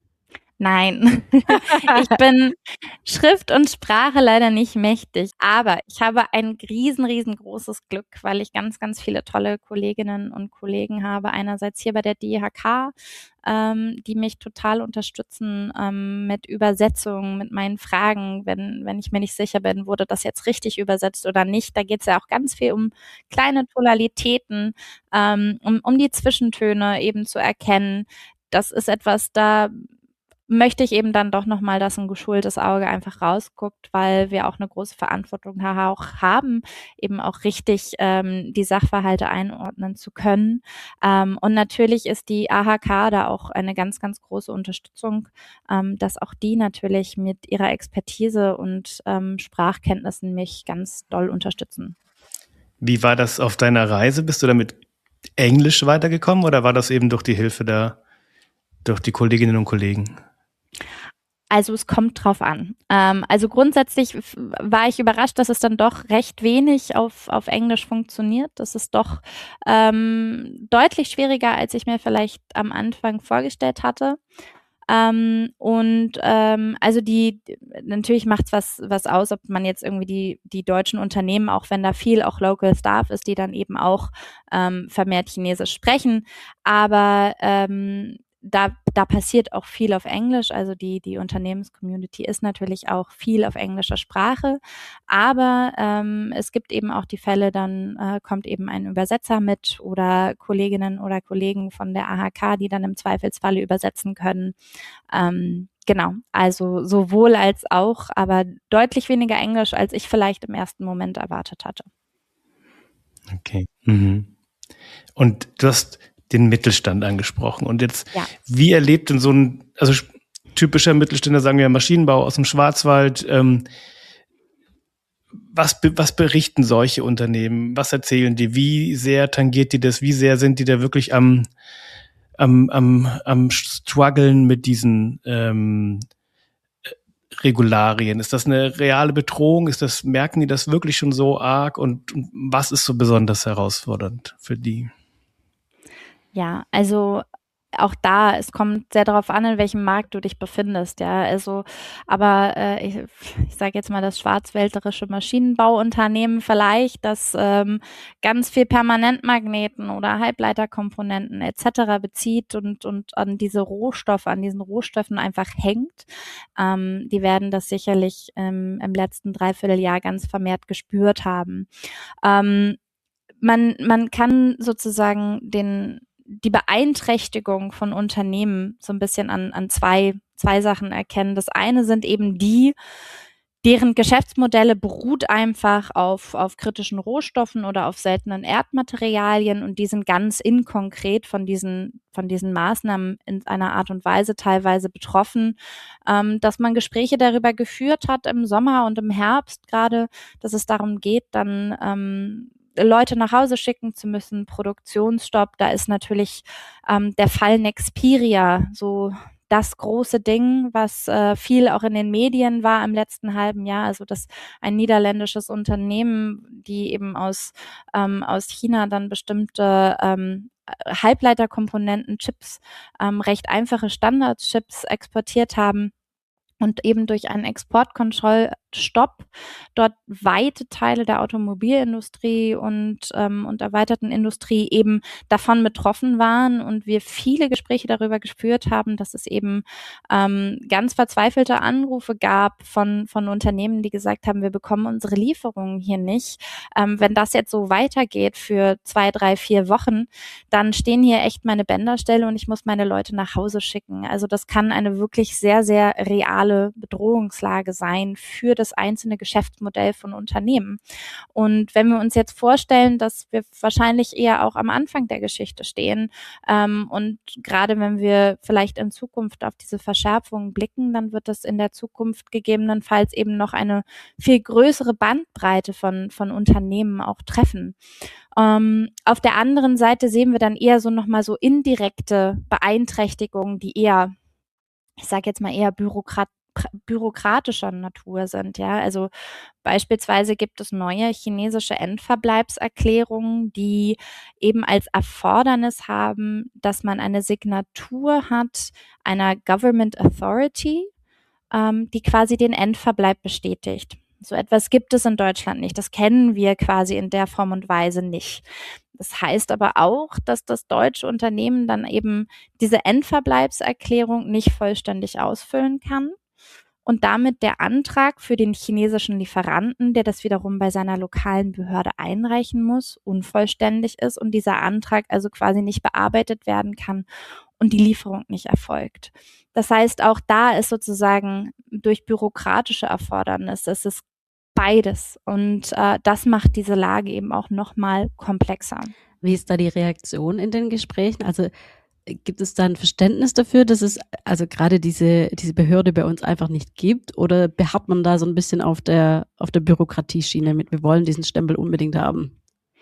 Nein, ich bin Schrift und Sprache leider nicht mächtig, aber ich habe ein riesen, riesengroßes Glück, weil ich ganz, ganz viele tolle Kolleginnen und Kollegen habe. Einerseits hier bei der D H K, ähm, die mich total unterstützen ähm, mit Übersetzungen, mit meinen Fragen, wenn, wenn ich mir nicht sicher bin, wurde das jetzt richtig übersetzt oder nicht. Da geht es ja auch ganz viel um kleine Tonalitäten, ähm, um, um die Zwischentöne eben zu erkennen. Das ist etwas, da möchte ich eben dann doch nochmal, dass ein geschultes Auge einfach rausguckt, weil wir auch eine große Verantwortung auch haben, eben auch richtig ähm, die Sachverhalte einordnen zu können. Ähm, und natürlich ist die A H K da auch eine ganz, ganz große Unterstützung, ähm, dass auch die natürlich mit ihrer Expertise und ähm, Sprachkenntnissen mich ganz doll unterstützen. Wie war das auf deiner Reise? Bist du da mit Englisch weitergekommen oder war das eben durch die Hilfe da, durch die Kolleginnen und Kollegen? Also es kommt drauf an. Ähm, also grundsätzlich f- war ich überrascht, dass es dann doch recht wenig auf, auf Englisch funktioniert. Das ist doch ähm, deutlich schwieriger, als ich mir vielleicht am Anfang vorgestellt hatte. Ähm, und ähm, also die, natürlich macht's was was aus, ob man jetzt irgendwie die die deutschen Unternehmen, auch wenn da viel auch Local Staff ist, die dann eben auch ähm, vermehrt Chinesisch sprechen, aber ähm, da da passiert auch viel auf Englisch, also die, die Unternehmenscommunity ist natürlich auch viel auf englischer Sprache, aber ähm, es gibt eben auch die Fälle, dann äh, kommt eben ein Übersetzer mit oder Kolleginnen oder Kollegen von der A H K, die dann im Zweifelsfalle übersetzen können. Ähm, genau, also sowohl als auch, aber deutlich weniger Englisch, als ich vielleicht im ersten Moment erwartet hatte. Okay. Mhm. Und du hast den Mittelstand angesprochen. Und jetzt, ja. Wie erlebt denn so ein, also typischer Mittelständler, sagen wir Maschinenbau aus dem Schwarzwald, ähm, was, was berichten solche Unternehmen? Was erzählen die? Wie sehr tangiert die das? Wie sehr sind die da wirklich am, am, am, am struggeln mit diesen ähm, Regularien? Ist das eine reale Bedrohung? Ist das, merken die das wirklich schon so arg? Und, und was ist so besonders herausfordernd für die? Ja, also auch da, es kommt sehr darauf an, in welchem Markt du dich befindest, ja, also, aber äh, ich, ich sage jetzt mal das schwarzwälderische Maschinenbauunternehmen vielleicht, das ähm, ganz viel Permanentmagneten oder Halbleiterkomponenten et cetera bezieht und und an diese Rohstoffe, an diesen Rohstoffen einfach hängt, ähm, die werden das sicherlich ähm, im letzten Dreivierteljahr ganz vermehrt gespürt haben. Ähm, man man kann sozusagen den die Beeinträchtigung von Unternehmen so ein bisschen an, an zwei, zwei Sachen erkennen. Das eine sind eben die, deren Geschäftsmodelle beruht einfach auf, auf kritischen Rohstoffen oder auf seltenen Erdmaterialien und die sind ganz inkonkret von diesen, von diesen Maßnahmen in einer Art und Weise teilweise betroffen, ähm, dass man Gespräche darüber geführt hat im Sommer und im Herbst gerade, dass es darum geht, dann ähm, Leute nach Hause schicken zu müssen, Produktionsstopp, da ist natürlich ähm, der Fall Nexperia so das große Ding, was äh, viel auch in den Medien war im letzten halben Jahr, also dass ein niederländisches Unternehmen, die eben aus, ähm, aus China dann bestimmte ähm, Halbleiterkomponenten, Chips, ähm, recht einfache Standardchips exportiert haben, und eben durch einen Exportkontrollstopp dort weite Teile der Automobilindustrie und, ähm, und erweiterten Industrie eben davon betroffen waren und wir viele Gespräche darüber geführt haben, dass es eben ähm, ganz verzweifelte Anrufe gab von, von Unternehmen, die gesagt haben, wir bekommen unsere Lieferungen hier nicht. Ähm, wenn das jetzt so weitergeht für zwei, drei, vier Wochen, dann stehen hier echt meine Bänder still und ich muss meine Leute nach Hause schicken. Also das kann eine wirklich sehr, sehr reale Bedrohungslage sein für das einzelne Geschäftsmodell von Unternehmen. Und wenn wir uns jetzt vorstellen, dass wir wahrscheinlich eher auch am Anfang der Geschichte stehen ähm, und gerade wenn wir vielleicht in Zukunft auf diese Verschärfungen blicken, dann wird das in der Zukunft gegebenenfalls eben noch eine viel größere Bandbreite von, von Unternehmen auch treffen. Ähm, auf der anderen Seite sehen wir dann eher so nochmal so indirekte Beeinträchtigungen, die eher, ich sage jetzt mal eher Bürokrat bürokratischer Natur sind, ja. Also beispielsweise gibt es neue chinesische Endverbleibserklärungen, die eben als Erfordernis haben, dass man eine Signatur hat einer Government Authority, ähm, die quasi den Endverbleib bestätigt. So etwas gibt es in Deutschland nicht. Das kennen wir quasi in der Form und Weise nicht. Das heißt aber auch, dass das deutsche Unternehmen dann eben diese Endverbleibserklärung nicht vollständig ausfüllen kann und damit der Antrag für den chinesischen Lieferanten, der das wiederum bei seiner lokalen Behörde einreichen muss, unvollständig ist und dieser Antrag also quasi nicht bearbeitet werden kann und die Lieferung nicht erfolgt. Das heißt, auch da ist sozusagen durch bürokratische Erfordernisse, es ist beides und äh, das macht diese Lage eben auch nochmal komplexer. Wie ist da die Reaktion in den Gesprächen? Also gibt es da ein Verständnis dafür, dass es also gerade diese, diese Behörde bei uns einfach nicht gibt? Oder beharrt man da so ein bisschen auf der, auf der Bürokratieschiene mit, wir wollen diesen Stempel unbedingt haben?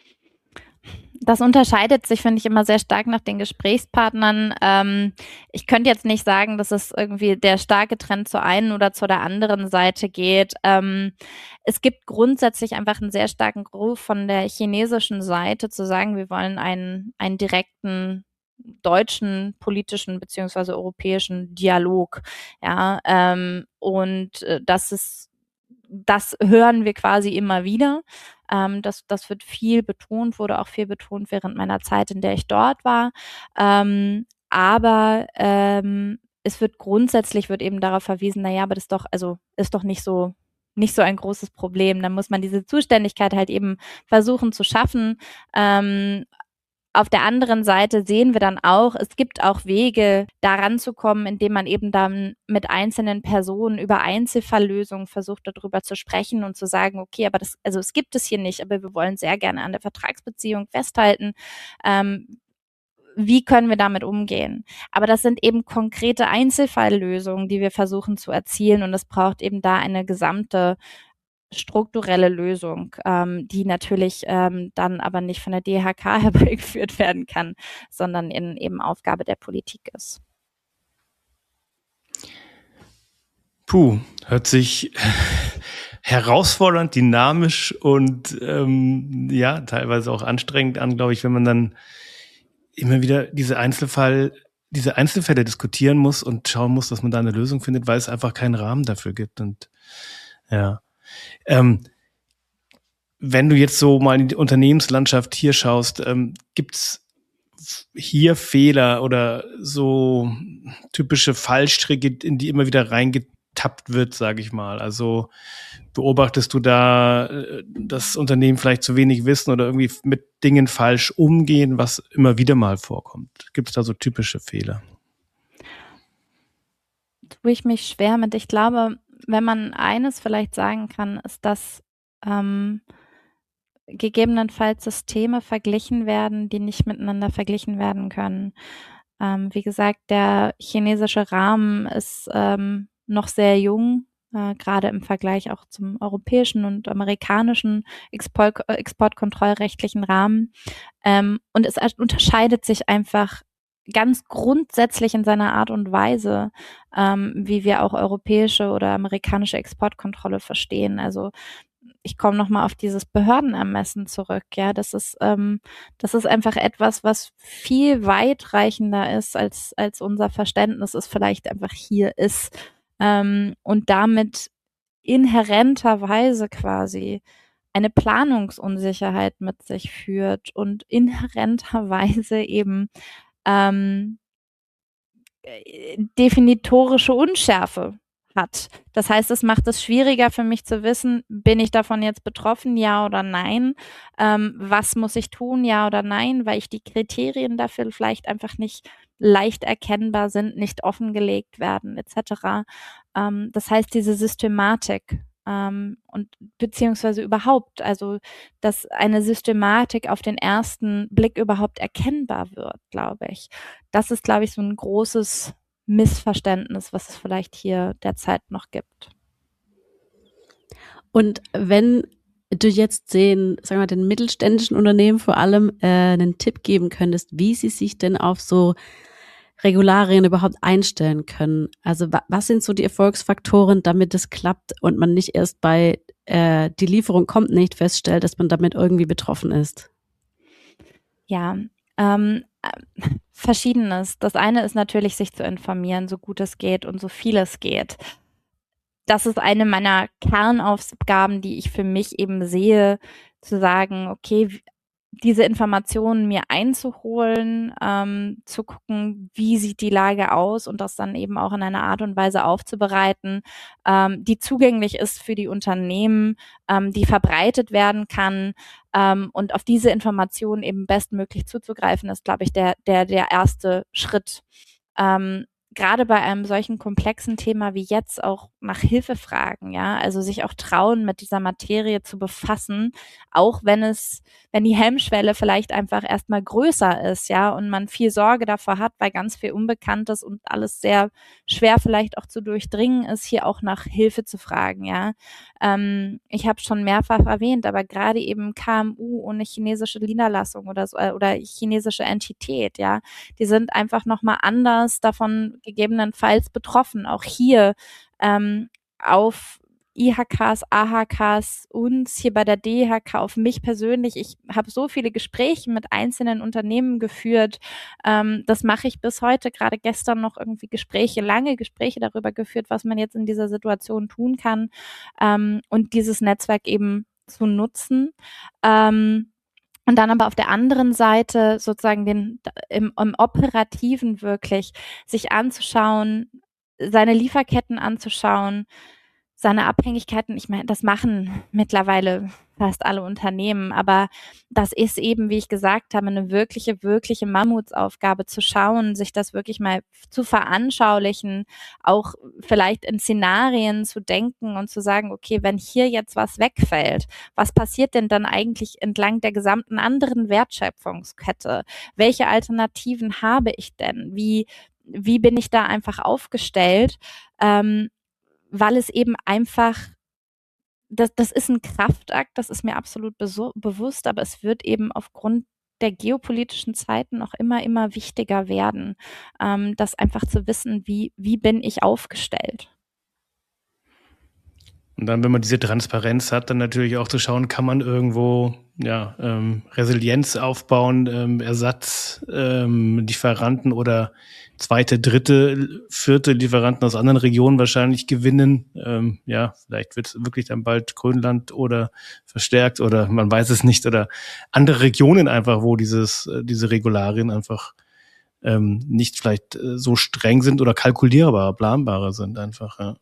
Das unterscheidet sich, finde ich, immer sehr stark nach den Gesprächspartnern. Ähm, ich könnte jetzt nicht sagen, dass es irgendwie der starke Trend zur einen oder zu der anderen Seite geht. Ähm, es gibt grundsätzlich einfach einen sehr starken Ruf von der chinesischen Seite zu sagen, wir wollen einen, einen direkten deutschen politischen beziehungsweise europäischen Dialog. Ja, ähm, und äh, das ist Das hören wir quasi immer wieder. Ähm, das, das wird viel betont, wurde auch viel betont während meiner Zeit, in der ich dort war. Ähm, aber ähm, es wird grundsätzlich wird eben darauf verwiesen, naja, aber das ist doch, also ist doch nicht so nicht so ein großes Problem. Dann muss man diese Zuständigkeit halt eben versuchen zu schaffen. Ähm, auf der anderen Seite sehen wir dann auch, es gibt auch Wege, daran zu kommen, indem man eben dann mit einzelnen Personen über Einzelfalllösungen versucht, darüber zu sprechen und zu sagen, okay, aber das, also es gibt es hier nicht, aber wir wollen sehr gerne an der Vertragsbeziehung festhalten. Ähm, Wie können wir damit umgehen? Aber das sind eben konkrete Einzelfalllösungen, die wir versuchen zu erzielen, und es braucht eben da eine gesamte strukturelle Lösung, ähm, die natürlich ähm, dann aber nicht von der D H K herbeigeführt werden kann, sondern in eben Aufgabe der Politik ist. Puh, hört sich herausfordernd, dynamisch und ähm, ja, teilweise auch anstrengend an, glaube ich, wenn man dann immer wieder diese Einzelfall, diese Einzelfälle diskutieren muss und schauen muss, dass man da eine Lösung findet, weil es einfach keinen Rahmen dafür gibt. Und ja. Ähm, wenn du jetzt so mal in die Unternehmenslandschaft hier schaust, ähm, gibt's hier Fehler oder so typische Fallstricke, in die immer wieder reingetappt wird, sage ich mal? Also beobachtest du da, dass Unternehmen vielleicht zu wenig wissen oder irgendwie mit Dingen falsch umgehen, was immer wieder mal vorkommt? Gibt es da so typische Fehler? Tue ich mich schwer mit. Ich glaube, wenn man eines vielleicht sagen kann, ist, dass ähm, gegebenenfalls Systeme verglichen werden, die nicht miteinander verglichen werden können. Ähm, wie gesagt, der chinesische Rahmen ist ähm, noch sehr jung, äh, gerade im Vergleich auch zum europäischen und amerikanischen Export, äh, exportkontrollrechtlichen Rahmen. Ähm, und es unterscheidet sich einfach ganz grundsätzlich in seiner Art und Weise, ähm, wie wir auch europäische oder amerikanische Exportkontrolle verstehen. Also ich komme nochmal auf dieses Behördenermessen zurück. Ja, das ist, ähm, das ist einfach etwas, was viel weitreichender ist, als, als unser Verständnis es vielleicht einfach hier ist. Ähm, und damit inhärenterweise quasi eine Planungsunsicherheit mit sich führt und inhärenterweise eben ähm, definitorische Unschärfe hat. Das heißt, es macht es schwieriger für mich zu wissen, bin ich davon jetzt betroffen, ja oder nein? Ähm, was muss ich tun, ja oder nein? Weil ich die Kriterien dafür vielleicht einfach nicht leicht erkennbar sind, nicht offengelegt werden, et cetera. Ähm, das heißt, diese Systematik ähm, und beziehungsweise überhaupt, also dass eine Systematik auf den ersten Blick überhaupt erkennbar wird, glaube ich. Das ist, glaube ich, so ein großes Missverständnis, was es vielleicht hier derzeit noch gibt. Und wenn du jetzt den, sagen wir mal, den mittelständischen Unternehmen vor allem äh, einen Tipp geben könntest, wie sie sich denn auf so Regularien überhaupt einstellen können. Also wa- was sind so die Erfolgsfaktoren, damit es klappt und man nicht erst bei äh, die Lieferung kommt nicht feststellt, dass man damit irgendwie betroffen ist? Ja, ähm, äh, Verschiedenes. Das eine ist natürlich, sich zu informieren, so gut es geht und so viel es geht. Das ist eine meiner Kernaufgaben, die ich für mich eben sehe, zu sagen, okay, diese Informationen mir einzuholen, ähm, zu gucken, wie sieht die Lage aus und das dann eben auch in einer Art und Weise aufzubereiten, ähm, die zugänglich ist für die Unternehmen, ähm, die verbreitet werden kann, ähm, und auf diese Informationen eben bestmöglich zuzugreifen, ist, glaube ich, der, der, der erste Schritt. Ähm, Gerade bei einem solchen komplexen Thema wie jetzt auch nach Hilfe fragen, ja, also sich auch trauen, mit dieser Materie zu befassen, auch wenn es, wenn die Hemmschwelle vielleicht einfach erstmal größer ist, ja, und man viel Sorge davor hat, weil ganz viel Unbekanntes und alles sehr schwer vielleicht auch zu durchdringen ist, hier auch nach Hilfe zu fragen, ja. Ähm, ich habe schon mehrfach erwähnt, aber gerade eben K M U ohne chinesische Niederlassung oder so, oder chinesische Entität, ja, die sind einfach nochmal anders davon gegebenenfalls betroffen. Auch hier ähm, auf I H Ks, A H Ks, uns hier bei der D H K, auf mich persönlich. Ich habe so viele Gespräche mit einzelnen Unternehmen geführt. Ähm, das mache ich bis heute. Gerade gestern noch irgendwie Gespräche, lange Gespräche darüber geführt, was man jetzt in dieser Situation tun kann, ähm, und dieses Netzwerk eben zu nutzen. Ähm, Und dann aber auf der anderen Seite sozusagen den im, im Operativen wirklich sich anzuschauen, seine Lieferketten anzuschauen, seine Abhängigkeiten. Ich meine, das machen mittlerweile fast alle Unternehmen, aber das ist eben, wie ich gesagt habe, eine wirkliche, wirkliche Mammutsaufgabe zu schauen, sich das wirklich mal zu veranschaulichen, auch vielleicht in Szenarien zu denken und zu sagen, okay, wenn hier jetzt was wegfällt, was passiert denn dann eigentlich entlang der gesamten anderen Wertschöpfungskette? Welche Alternativen habe ich denn? Wie, wie bin ich da einfach aufgestellt? Ähm, weil es eben einfach, das, das ist ein Kraftakt, das ist mir absolut beso- bewusst, aber es wird eben aufgrund der geopolitischen Zeiten auch immer, immer wichtiger werden, ähm, das einfach zu wissen, wie, wie bin ich aufgestellt. Und dann, wenn man diese Transparenz hat, dann natürlich auch zu schauen, kann man irgendwo ja, ähm, Resilienz aufbauen, ähm, Ersatz, ähm, Lieferanten oder zweite, dritte, vierte Lieferanten aus anderen Regionen wahrscheinlich gewinnen. Ähm, ja, vielleicht wird es wirklich dann bald Grönland oder verstärkt oder man weiß es nicht oder andere Regionen einfach, wo dieses, äh, diese Regularien einfach ähm, nicht vielleicht äh, so streng sind oder kalkulierbar, planbarer sind einfach, ja.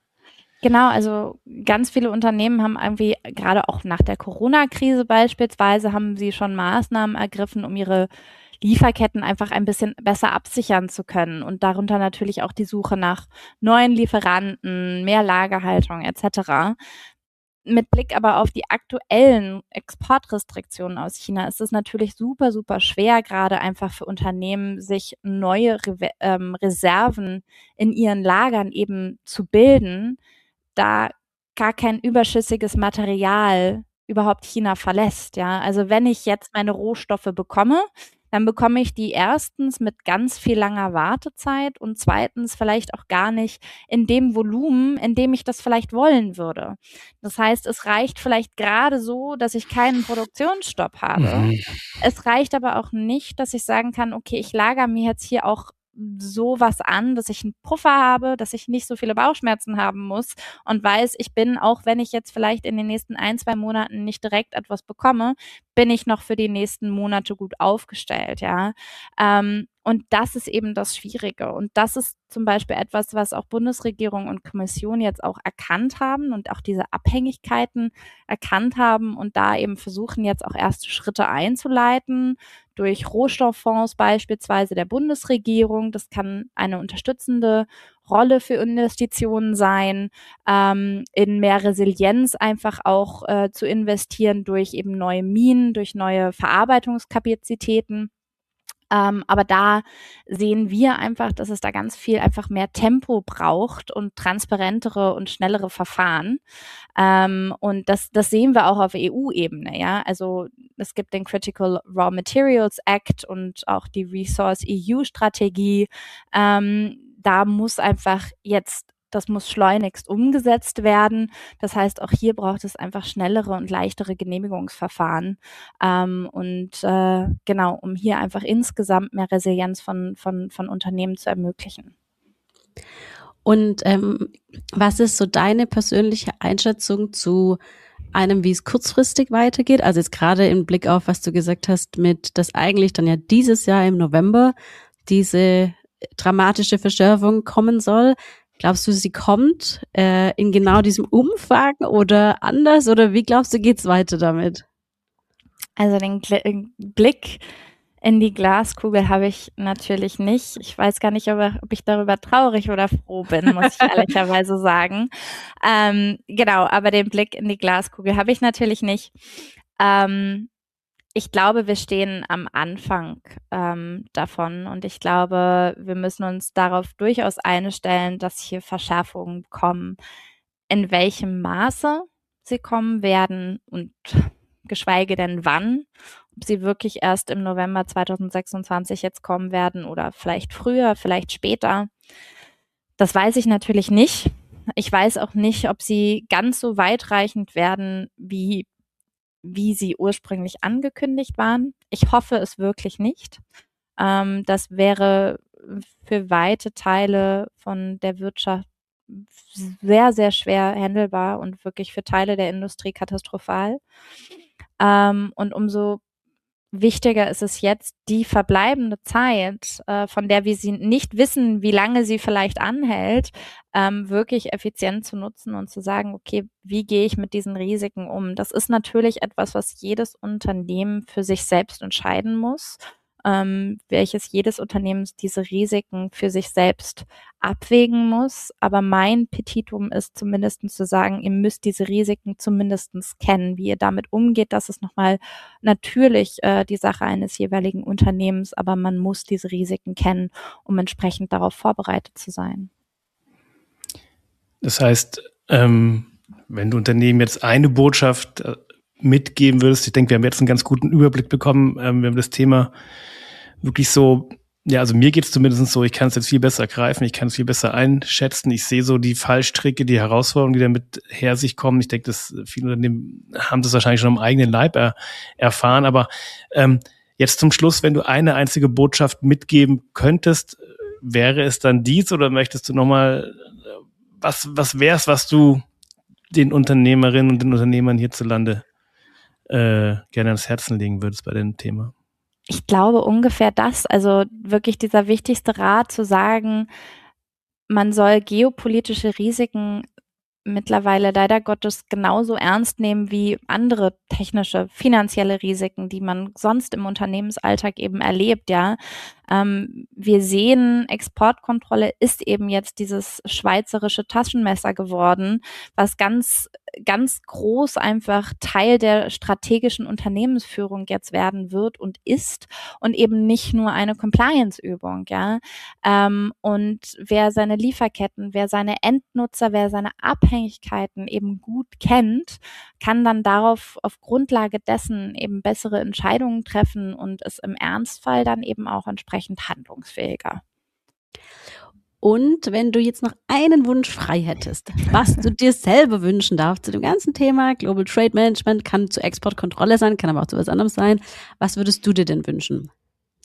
Genau, also ganz viele Unternehmen haben irgendwie, gerade auch nach der Corona-Krise beispielsweise, haben sie schon Maßnahmen ergriffen, um ihre Lieferketten einfach ein bisschen besser absichern zu können und darunter natürlich auch die Suche nach neuen Lieferanten, mehr Lagerhaltung et cetera. Mit Blick aber auf die aktuellen Exportrestriktionen aus China ist es natürlich super, super schwer, gerade einfach für Unternehmen, sich neue Re- ähm, Reserven in ihren Lagern eben zu bilden, da gar kein überschüssiges Material überhaupt China verlässt, ja. Also wenn ich jetzt meine Rohstoffe bekomme, dann bekomme ich die erstens mit ganz viel langer Wartezeit und zweitens vielleicht auch gar nicht in dem Volumen, in dem ich das vielleicht wollen würde. Das heißt, es reicht vielleicht gerade so, dass ich keinen Produktionsstopp habe. Mhm. Es reicht aber auch nicht, dass ich sagen kann, okay, ich lagere mir jetzt hier auch sowas an, dass ich einen Puffer habe, dass ich nicht so viele Bauchschmerzen haben muss und weiß, ich bin, auch wenn ich jetzt vielleicht in den nächsten ein, zwei Monaten nicht direkt etwas bekomme, bin ich noch für die nächsten Monate gut aufgestellt, ja. Ähm, und das ist eben das Schwierige. Und das ist zum Beispiel etwas, was auch Bundesregierung und Kommission jetzt auch erkannt haben und auch diese Abhängigkeiten erkannt haben und da eben versuchen, jetzt auch erste Schritte einzuleiten, durch Rohstofffonds beispielsweise der Bundesregierung. Das kann eine unterstützende Rolle für Investitionen sein, ähm, in mehr Resilienz einfach auch äh, zu investieren durch eben neue Minen, durch neue Verarbeitungskapazitäten. Ähm, aber da sehen wir einfach, dass es da ganz viel einfach mehr Tempo braucht und transparentere und schnellere Verfahren. Ähm, und das, das sehen wir auch auf E U-Ebene, ja. Also es gibt den Critical Raw Materials Act und auch die Resource E U-Strategie. Ähm, da muss einfach jetzt, das muss schleunigst umgesetzt werden. Das heißt, auch hier braucht es einfach schnellere und leichtere Genehmigungsverfahren. Ähm, und äh, genau, um hier einfach insgesamt mehr Resilienz von, von, von Unternehmen zu ermöglichen. Und ähm, was ist so deine persönliche Einschätzung zu einem, wie es kurzfristig weitergeht? Also jetzt gerade im Blick auf, was du gesagt hast, mit, dass eigentlich dann ja dieses Jahr im November diese dramatische Verschärfung kommen soll. Glaubst du, sie kommt äh, in genau diesem Umfang oder anders? Oder wie glaubst du, geht's weiter damit? Also den Gl- Blick in die Glaskugel habe ich natürlich nicht. Ich weiß gar nicht, ob, ob ich darüber traurig oder froh bin, muss ich ehrlicherweise sagen. Ähm, genau, aber den Blick in die Glaskugel habe ich natürlich nicht. Ähm, ich glaube, wir stehen am Anfang ähm, davon und ich glaube, wir müssen uns darauf durchaus einstellen, dass hier Verschärfungen kommen. In welchem Maße sie kommen werden und geschweige denn wann, ob sie wirklich erst im November zweitausendsechsundzwanzig jetzt kommen werden oder vielleicht früher, vielleicht später. Das weiß ich natürlich nicht. Ich weiß auch nicht, ob sie ganz so weitreichend werden, wie, wie sie ursprünglich angekündigt waren. Ich hoffe es wirklich nicht. Ähm, das wäre für weite Teile von der Wirtschaft sehr, sehr schwer handelbar und wirklich für Teile der Industrie katastrophal. Ähm, und umso wichtiger ist es jetzt, die verbleibende Zeit, äh, von der wir sie nicht wissen, wie lange sie vielleicht anhält, ähm, wirklich effizient zu nutzen und zu sagen, okay, wie gehe ich mit diesen Risiken um? Das ist natürlich etwas, was jedes Unternehmen für sich selbst entscheiden muss, ähm, welches jedes Unternehmen diese Risiken für sich selbst abwägen muss. Aber mein Petitum ist zumindest zu sagen, ihr müsst diese Risiken zumindest kennen. Wie ihr damit umgeht, das ist nochmal natürlich äh, die Sache eines jeweiligen Unternehmens, aber man muss diese Risiken kennen, um entsprechend darauf vorbereitet zu sein. Das heißt, ähm, wenn du Unternehmen jetzt eine Botschaft äh, mitgeben würdest, ich denke, wir haben jetzt einen ganz guten Überblick bekommen, ähm, wir haben das Thema wirklich so, ja, also mir geht es zumindest so, ich kann es jetzt viel besser greifen, ich kann es viel besser einschätzen, ich sehe so die Fallstricke, die Herausforderungen, die damit her sich kommen. Ich denke, dass viele Unternehmen haben das wahrscheinlich schon am eigenen Leib er, erfahren, aber ähm, jetzt zum Schluss, wenn du eine einzige Botschaft mitgeben könntest, wäre es dann dies oder möchtest du nochmal, was, was wär's, was du den Unternehmerinnen und den Unternehmern hierzulande äh, gerne ans Herzen legen würdest bei dem Thema? Ich glaube ungefähr das, also wirklich dieser wichtigste Rat zu sagen, man soll geopolitische Risiken mittlerweile leider Gottes genauso ernst nehmen wie andere technische, finanzielle Risiken, die man sonst im Unternehmensalltag eben erlebt, ja. Ähm, wir sehen, Exportkontrolle ist eben jetzt dieses schweizerische Taschenmesser geworden, was ganz, ganz groß einfach Teil der strategischen Unternehmensführung jetzt werden wird und ist und eben nicht nur eine Compliance-Übung, ja. Ähm, und wer seine Lieferketten, wer seine Endnutzer, wer seine Abhängigkeiten eben gut kennt, kann dann darauf, auf Grundlage dessen eben bessere Entscheidungen treffen und ist im Ernstfall dann eben auch entsprechend handlungsfähiger. Und wenn du jetzt noch einen Wunsch frei hättest, was du dir selber wünschen darfst zu dem ganzen Thema Global Trade Management, kann zu Exportkontrolle sein, kann aber auch zu was anderem sein, was würdest du dir denn wünschen?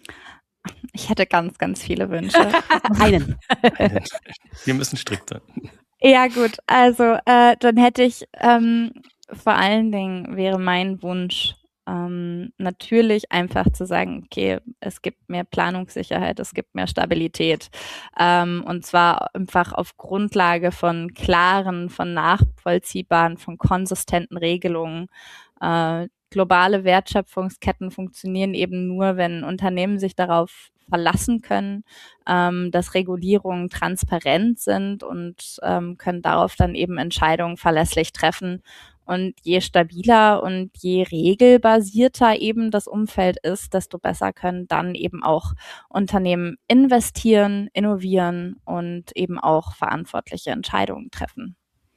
Ich hätte ganz, ganz viele Wünsche. Einen. Wir müssen strikt sein. Ja gut, also äh, dann hätte ich ähm, vor allen Dingen wäre mein Wunsch ähm, natürlich einfach zu sagen, okay, es gibt mehr Planungssicherheit, es gibt mehr Stabilität ähm, und zwar einfach auf Grundlage von klaren, von nachvollziehbaren, von konsistenten Regelungen. Äh, globale Wertschöpfungsketten funktionieren eben nur, wenn Unternehmen sich darauf verlassen können, ähm, dass Regulierungen transparent sind und ähm, können darauf dann eben Entscheidungen verlässlich treffen. Und je stabiler und je regelbasierter eben das Umfeld ist, desto besser können dann eben auch Unternehmen investieren, innovieren und eben auch verantwortliche Entscheidungen treffen.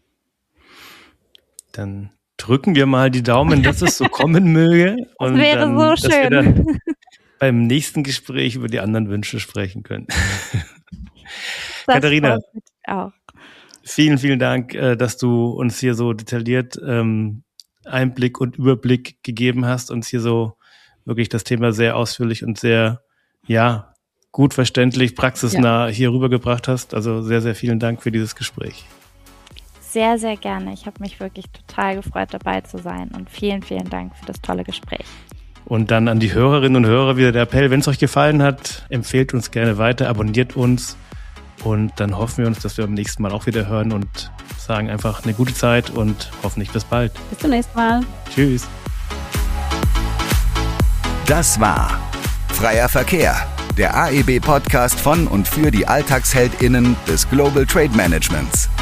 Dann drücken wir mal die Daumen, dass es so kommen möge. Und das wäre dann, so dass schön. Wir dann beim nächsten Gespräch über die anderen Wünsche sprechen können. Katharina, auch. vielen, vielen Dank, dass du uns hier so detailliert ähm, Einblick und Überblick gegeben hast, uns hier so wirklich das Thema sehr ausführlich und sehr, ja, gut verständlich, praxisnah ja. hier rübergebracht hast. Also sehr, sehr vielen Dank für dieses Gespräch. Sehr, sehr gerne. Ich habe mich wirklich total gefreut, dabei zu sein und vielen, vielen Dank für das tolle Gespräch. Und dann an die Hörerinnen und Hörer wieder der Appell, wenn es euch gefallen hat, empfehlt uns gerne weiter, abonniert uns und dann hoffen wir uns, dass wir beim nächsten Mal auch wieder hören und sagen einfach eine gute Zeit und hoffentlich bis bald. Bis zum nächsten Mal. Tschüss. Das war Freier Verkehr, der A E B-Podcast von und für die AlltagsheldInnen des Global Trade Managements.